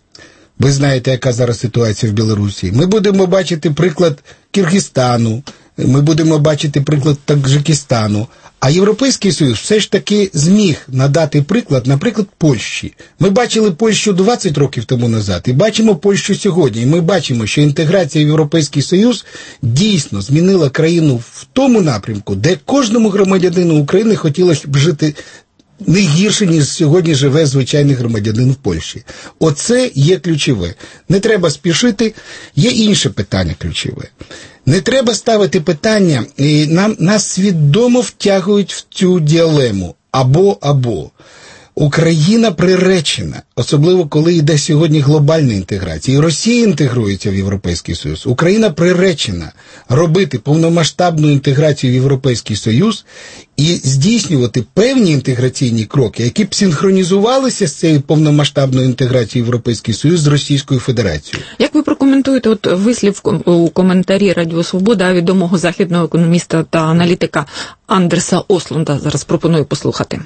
Ви знаєте, яка зараз ситуація в Білорусі. Ми будемо бачити приклад Киргизстану, ми будемо бачити приклад Таджикистану. А Європейський Союз все ж таки зміг надати приклад, наприклад, Польщі. Ми бачили Польщу 20 років тому назад і бачимо Польщу сьогодні. І ми бачимо, що інтеграція в Європейський Союз дійсно змінила країну в тому напрямку, де кожному громадянину України хотілося б жити не гірше, ніж сьогодні живе звичайний громадянин в Польщі. Оце є ключове. Не треба спішити. Є інше питання ключове. Не треба ставити питання, і нас свідомо втягують в цю дилему. Або. Україна приречена, особливо коли йде сьогодні глобальна інтеграція, і Росія інтегрується в Європейський Союз. Україна приречена робити повномасштабну інтеграцію в Європейський Союз і здійснювати певні інтеграційні кроки, які б синхронізувалися з цією повномасштабною інтеграцією в Європейський Союз з Російською Федерацією. Як ви прокоментуєте вислів у коментарі Радіо Свобода відомого західного економіста та аналітика Андерса Ослунда? Зараз пропоную послухати.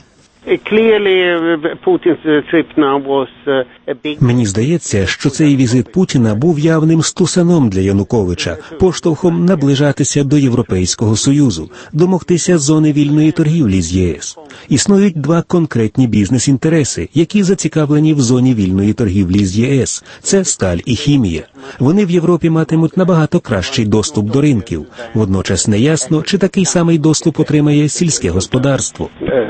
Мені здається, що цей візит Путіна був явним стусаном для Януковича, поштовхом наближатися до Європейського Союзу, домогтися зони вільної торгівлі з ЄС. Існують два конкретні бізнес-інтереси, які зацікавлені в зоні вільної торгівлі з ЄС. Це сталь і хімія. Вони в Європі матимуть набагато кращий доступ до ринків. Водночас неясно, чи такий самий доступ отримає сільське господарство.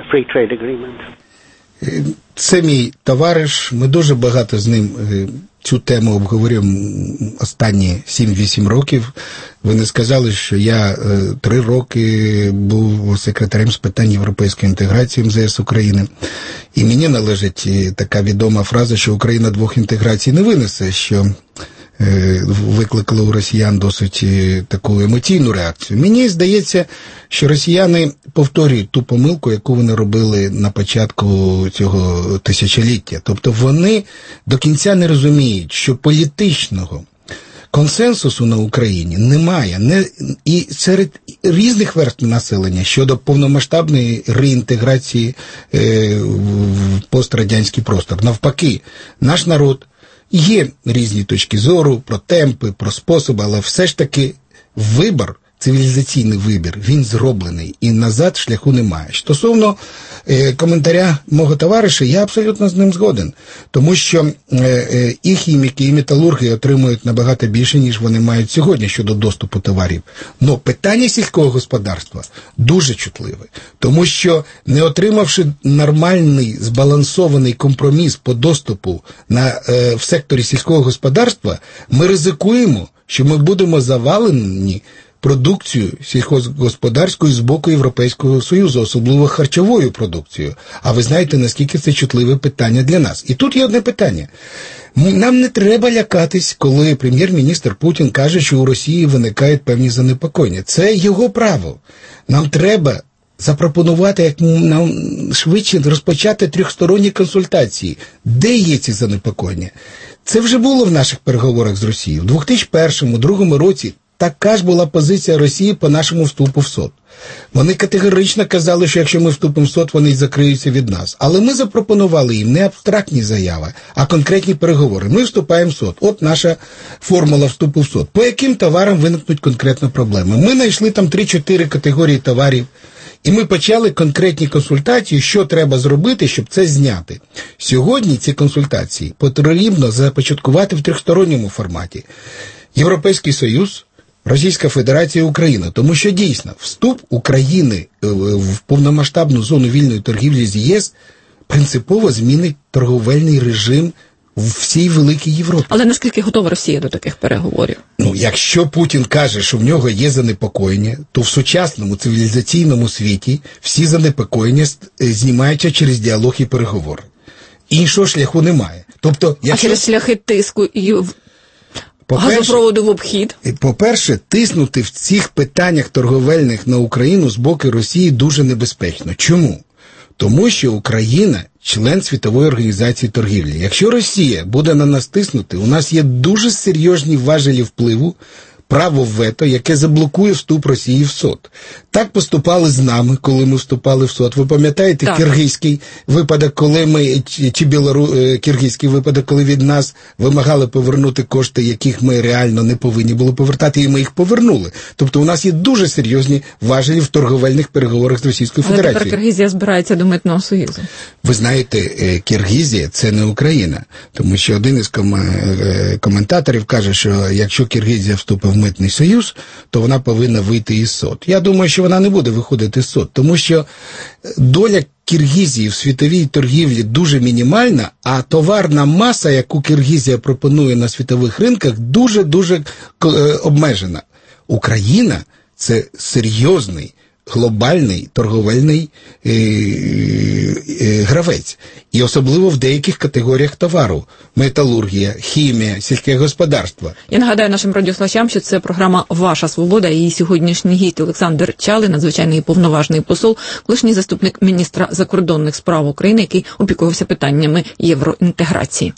Це мій товариш, ми дуже багато з ним цю тему обговорюємо останні 7-8 років. Вони сказали, що я 3 роки був секретарем з питань європейської інтеграції МЗС України. І мені належить така відома фраза, що Україна двох інтеграцій не винесе, що викликало у росіян досить таку емоційну реакцію. Мені здається, що росіяни повторюють ту помилку, яку вони робили на початку цього тисячоліття. Тобто вони до кінця не розуміють, що політичного консенсусу на Україні немає. І серед різних верств населення щодо повномасштабної реінтеграції в пострадянський простор. Навпаки, наш народ, є різні точки зору про темпи, про способи, але все ж таки вибір, цивілізаційний вибір, він зроблений, і назад шляху немає. Стосовно коментаря мого товариша, я абсолютно з ним згоден, тому що і хіміки, і металурги отримують набагато більше, ніж вони мають сьогодні щодо доступу товарів. Но питання сільського господарства дуже чутливе, тому що не отримавши нормальний, збалансований компроміс по доступу в секторі сільського господарства, ми ризикуємо, що ми будемо завалені продукцію сільськогосподарською з боку Європейського Союзу, особливо харчовою продукцією. А ви знаєте, наскільки це чутливе питання для нас. І тут є одне питання. Нам не треба лякатись, коли прем'єр-міністр Путін каже, що у Росії виникають певні занепокоєння. Це його право. Нам треба запропонувати, як нам швидше розпочати трьохсторонні консультації. Де є ці занепокоєння? Це вже було в наших переговорах з Росією. У 2001-2002 році така ж була позиція Росії по нашому вступу в СОТ. Вони категорично казали, що якщо ми вступимо в СОТ, вони закриються від нас. Але ми запропонували їм не абстрактні заяви, а конкретні переговори. Ми вступаємо в СОТ. От наша формула вступу в СОТ. По яким товарам виникнуть конкретно проблеми? Ми знайшли там 3-4 категорії товарів. І ми почали конкретні консультації, що треба зробити, щоб це зняти. Сьогодні ці консультації потрібно започаткувати в трьохсторонньому форматі. Європейський Союз, Російська Федерація і Україна. Тому що дійсно вступ України в повномасштабну зону вільної торгівлі з ЄС принципово змінить торговельний режим в всій великій Європі. Але наскільки готова Росія до таких переговорів? Якщо Путін каже, що в нього є занепокоєння, то в сучасному цивілізаційному світі всі занепокоєння знімаються через діалог і переговори. Іншого шляху немає. Тобто, А через шляхи тиску і газопроводу в обхід? По-перше, тиснути в цих питаннях торговельних на Україну з боку Росії дуже небезпечно. Чому? Тому що Україна – член Світової організації торгівлі. Якщо Росія буде на нас тиснути, у нас є дуже серйозні важелі впливу, право вето, яке заблокує вступ Росії в СОТ. Так поступали з нами, коли ми вступали в СОТ. Ви пам'ятаєте киргизький випадок, коли ми, чи киргизький випадок, коли від нас вимагали повернути кошти, яких ми реально не повинні були повертати, і ми їх повернули. Тобто у нас є дуже серйозні важелі в торговельних переговорах з Російською Федерацією. Але тепер Киргизія збирається до Митного Союзу. Ви знаєте, Киргизія – це не Україна. Тому що один із коментаторів каже, що якщо Киргизія вступить в Митний Союз, то вона повинна вийти із СОТ. Я думаю, що вона не буде виходити з СОТ, тому що доля Киргизії в світовій торгівлі дуже мінімальна, а товарна маса, яку Киргизія пропонує на світових ринках, дуже-дуже обмежена. Україна – це серйозний, глобальний торговельний гравець. І особливо в деяких категоріях товару. Металургія, хімія, сільське господарство. Я нагадаю нашим радіослухачам, що це програма «Ваша свобода» і її сьогоднішній гість Олександр Чали, надзвичайний повноважний посол, колишній заступник міністра закордонних справ України, який опікувався питаннями євроінтеграції.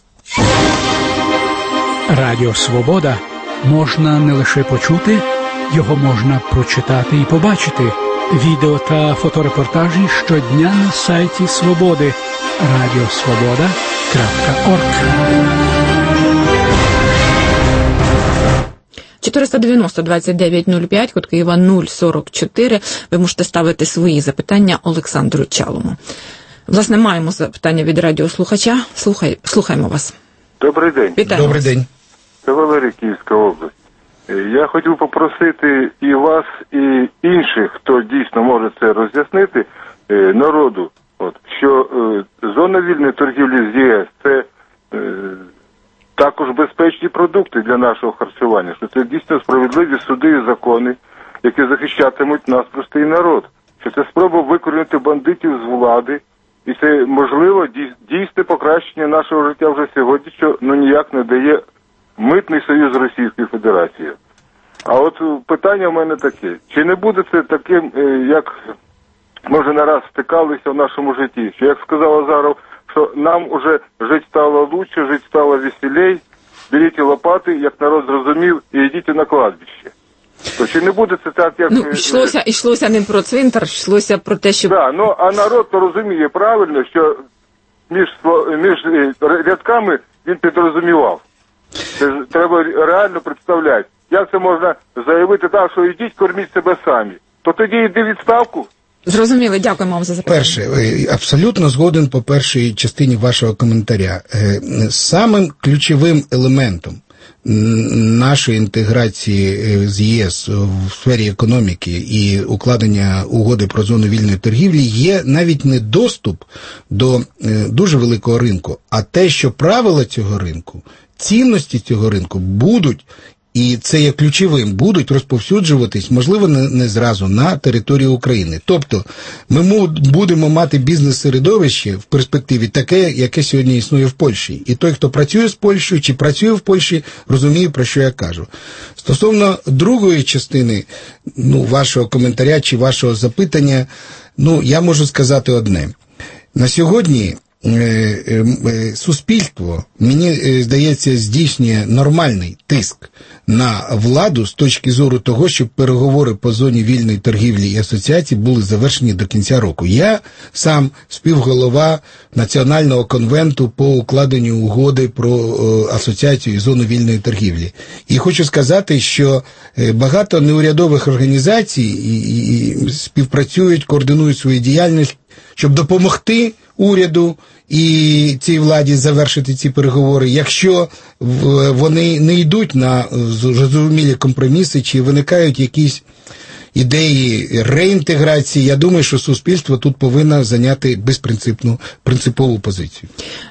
Радіо «Свобода» можна не лише почути, його можна прочитати і побачити. Відео та фоторепортажі щодня на сайті Свободи radiosvoboda.org. 490-2905, код Києва 044. Ви можете ставити свої запитання Олександру Чалому. Власне, маємо запитання від радіослухача. Слухаємо вас. Добрий день. Вітаємо. Добрий день. Це Валерій, Київська область. Я хотів попросити і вас, і інших, хто дійсно може це роз'яснити, народу, що зона вільної торгівлі з ЄС – це також безпечні продукти для нашого харчування, що це дійсно справедливі суди і закони, які захищатимуть нас, простий народ, що це спроба викорінити бандитів з влади, і це, можливо, дійсне покращення нашого життя вже сьогодні, що ніяк не дає Митний союз Російської Федерації. А от питання в мене таке. Чи не буде це таким, як ми вже не раз стикалися в нашому житті? Що, як сказав Азаров, що нам уже жити стало лучше, жити стало веселей, беріть лопати, як народ зрозумів, і йдіть на кладбище. То чи не буде це так, як... Йшлося не про цвинтар, йшлося про те, що... Так, а народ то розуміє правильно, що між рядками він підрозумівав. Це треба реально представляти. Як це можна заявити так, що йдіть, корміть себе самі? То тоді йди відставку. Зрозуміло, дякуємо вам за запитання. Перше, абсолютно згоден по першій частині вашого коментаря. Самим ключовим елементом нашої інтеграції з ЄС в сфері економіки і укладення угоди про зону вільної торгівлі є навіть не доступ до дуже великого ринку, а те, що правила цього ринку, цінності цього ринку будуть, і це є ключовим, будуть розповсюджуватись, можливо, не зразу, на території України. Тобто, ми будемо мати бізнес-середовище в перспективі таке, яке сьогодні існує в Польщі. І той, хто працює з Польщею чи працює в Польщі, розуміє, про що я кажу. Стосовно другої частини, вашого коментаря чи вашого запитання, я можу сказати одне. На сьогодні суспільство, мені здається, здійснює нормальний тиск на владу з точки зору того, щоб переговори по зоні вільної торгівлі і асоціації були завершені до кінця року. Я сам співголова Національного конвенту по укладенню угоди про асоціацію і зону вільної торгівлі. І хочу сказати, що багато неурядових організацій співпрацюють, координують свою діяльність, щоб допомогти уряду і цій владі завершити ці переговори, якщо вони не йдуть на зрозумілі компроміси, чи виникають якісь ідеї реінтеграції, я думаю, що суспільство тут повинно зайняти принципову позицію.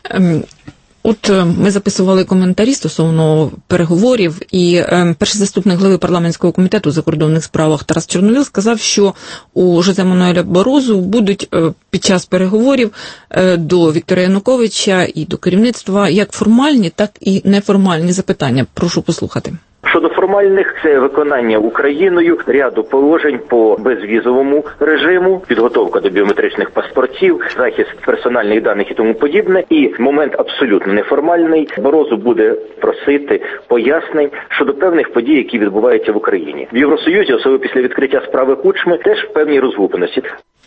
От ми записували коментарі стосовно переговорів, і перший заступник голови парламентського комітету у закордонних справах Тарас Чорновіл сказав, що у Жозе Мануеля Барозу будуть під час переговорів до Віктора Януковича і до керівництва як формальні, так і неформальні запитання. Прошу послухати. Щодо формальних, це виконання Україною ряду положень по безвізовому режиму, підготовка до біометричних паспортів, захист персональних даних і тому подібне. І момент абсолютно неформальний. Барозу буде просити пояснень щодо певних подій, які відбуваються в Україні. В Євросоюзі, особливо після відкриття справи Кучми, теж певні розгубленості.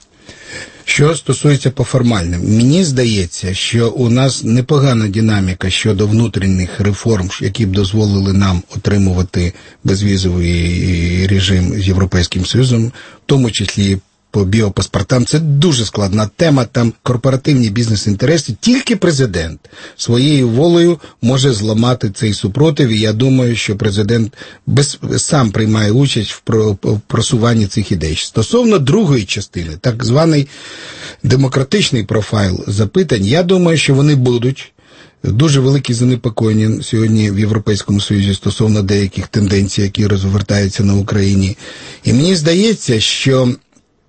Що стосується по формальним, мені здається, що у нас непогана динаміка щодо внутрішніх реформ, які б дозволили нам отримувати безвізовий режим з Європейським Союзом, в тому числі по біопаспортам. Це дуже складна тема, там корпоративні бізнес-інтереси. Тільки президент своєю волею може зламати цей супротив, і я думаю, що президент сам приймає участь в просуванні цих ідей. Стосовно другої частини, так званий демократичний профайл запитань, я думаю, що вони будуть. Дуже великі занепокоєння сьогодні в Європейському Союзі стосовно деяких тенденцій, які розвертаються на Україні. І мені здається, що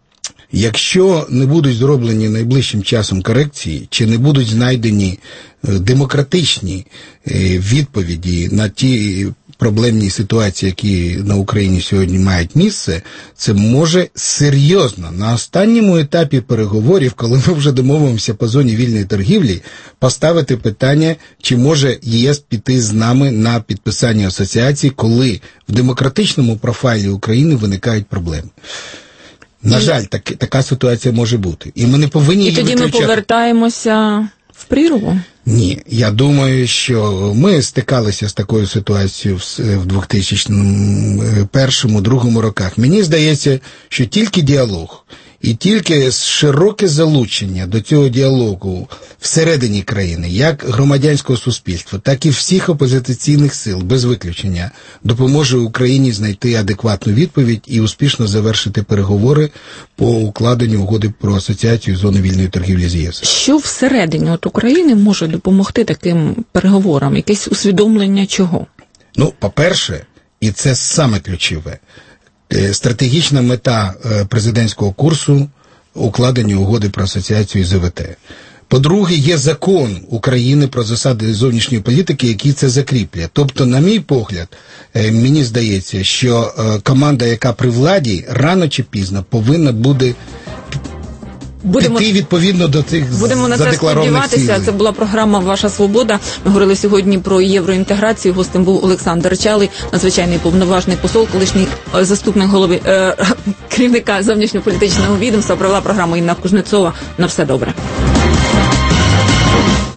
Якщо не будуть зроблені найближчим часом корекції, чи не будуть знайдені демократичні відповіді на ті проблемні ситуації, які на Україні сьогодні мають місце, це може серйозно на останньому етапі переговорів, коли ми вже домовимося по зоні вільної торгівлі, поставити питання, чи може ЄС піти з нами на підписання асоціації, коли в демократичному профайлі України виникають проблеми. На жаль, така ситуація може бути. І ми не повинні її виключати. І тоді ми повертаємося в прірву? Ні, я думаю, що ми стикалися з такою ситуацією в 2001-2002 роках. Мені здається, що тільки діалог і тільки широке залучення до цього діалогу всередині країни, як громадянського суспільства, так і всіх опозиційних сил, без виключення, допоможе Україні знайти адекватну відповідь і успішно завершити переговори по укладенню угоди про асоціацію зони вільної торгівлі з ЄС. Що всередині України може допомогти таким переговорам? Якесь усвідомлення чого? Ну, по-перше, і це саме ключове, стратегічна мета президентського курсу – укладення угоди про асоціацію з ЗВТ. По-друге, є закон України про засади зовнішньої політики, який це закріплює. Тобто, на мій погляд, мені здається, що команда, яка при владі, рано чи пізно повинна буде піти відповідно до цих будемо на це сподіватися. Це була програма «Ваша свобода». Ми говорили сьогодні про євроінтеграцію. Гостем був Олександр Чалий, надзвичайний повноважний посол, колишній заступник голови керівника зовнішньополітичного відомства. Провела програму Інна Кузнецова. На все добре.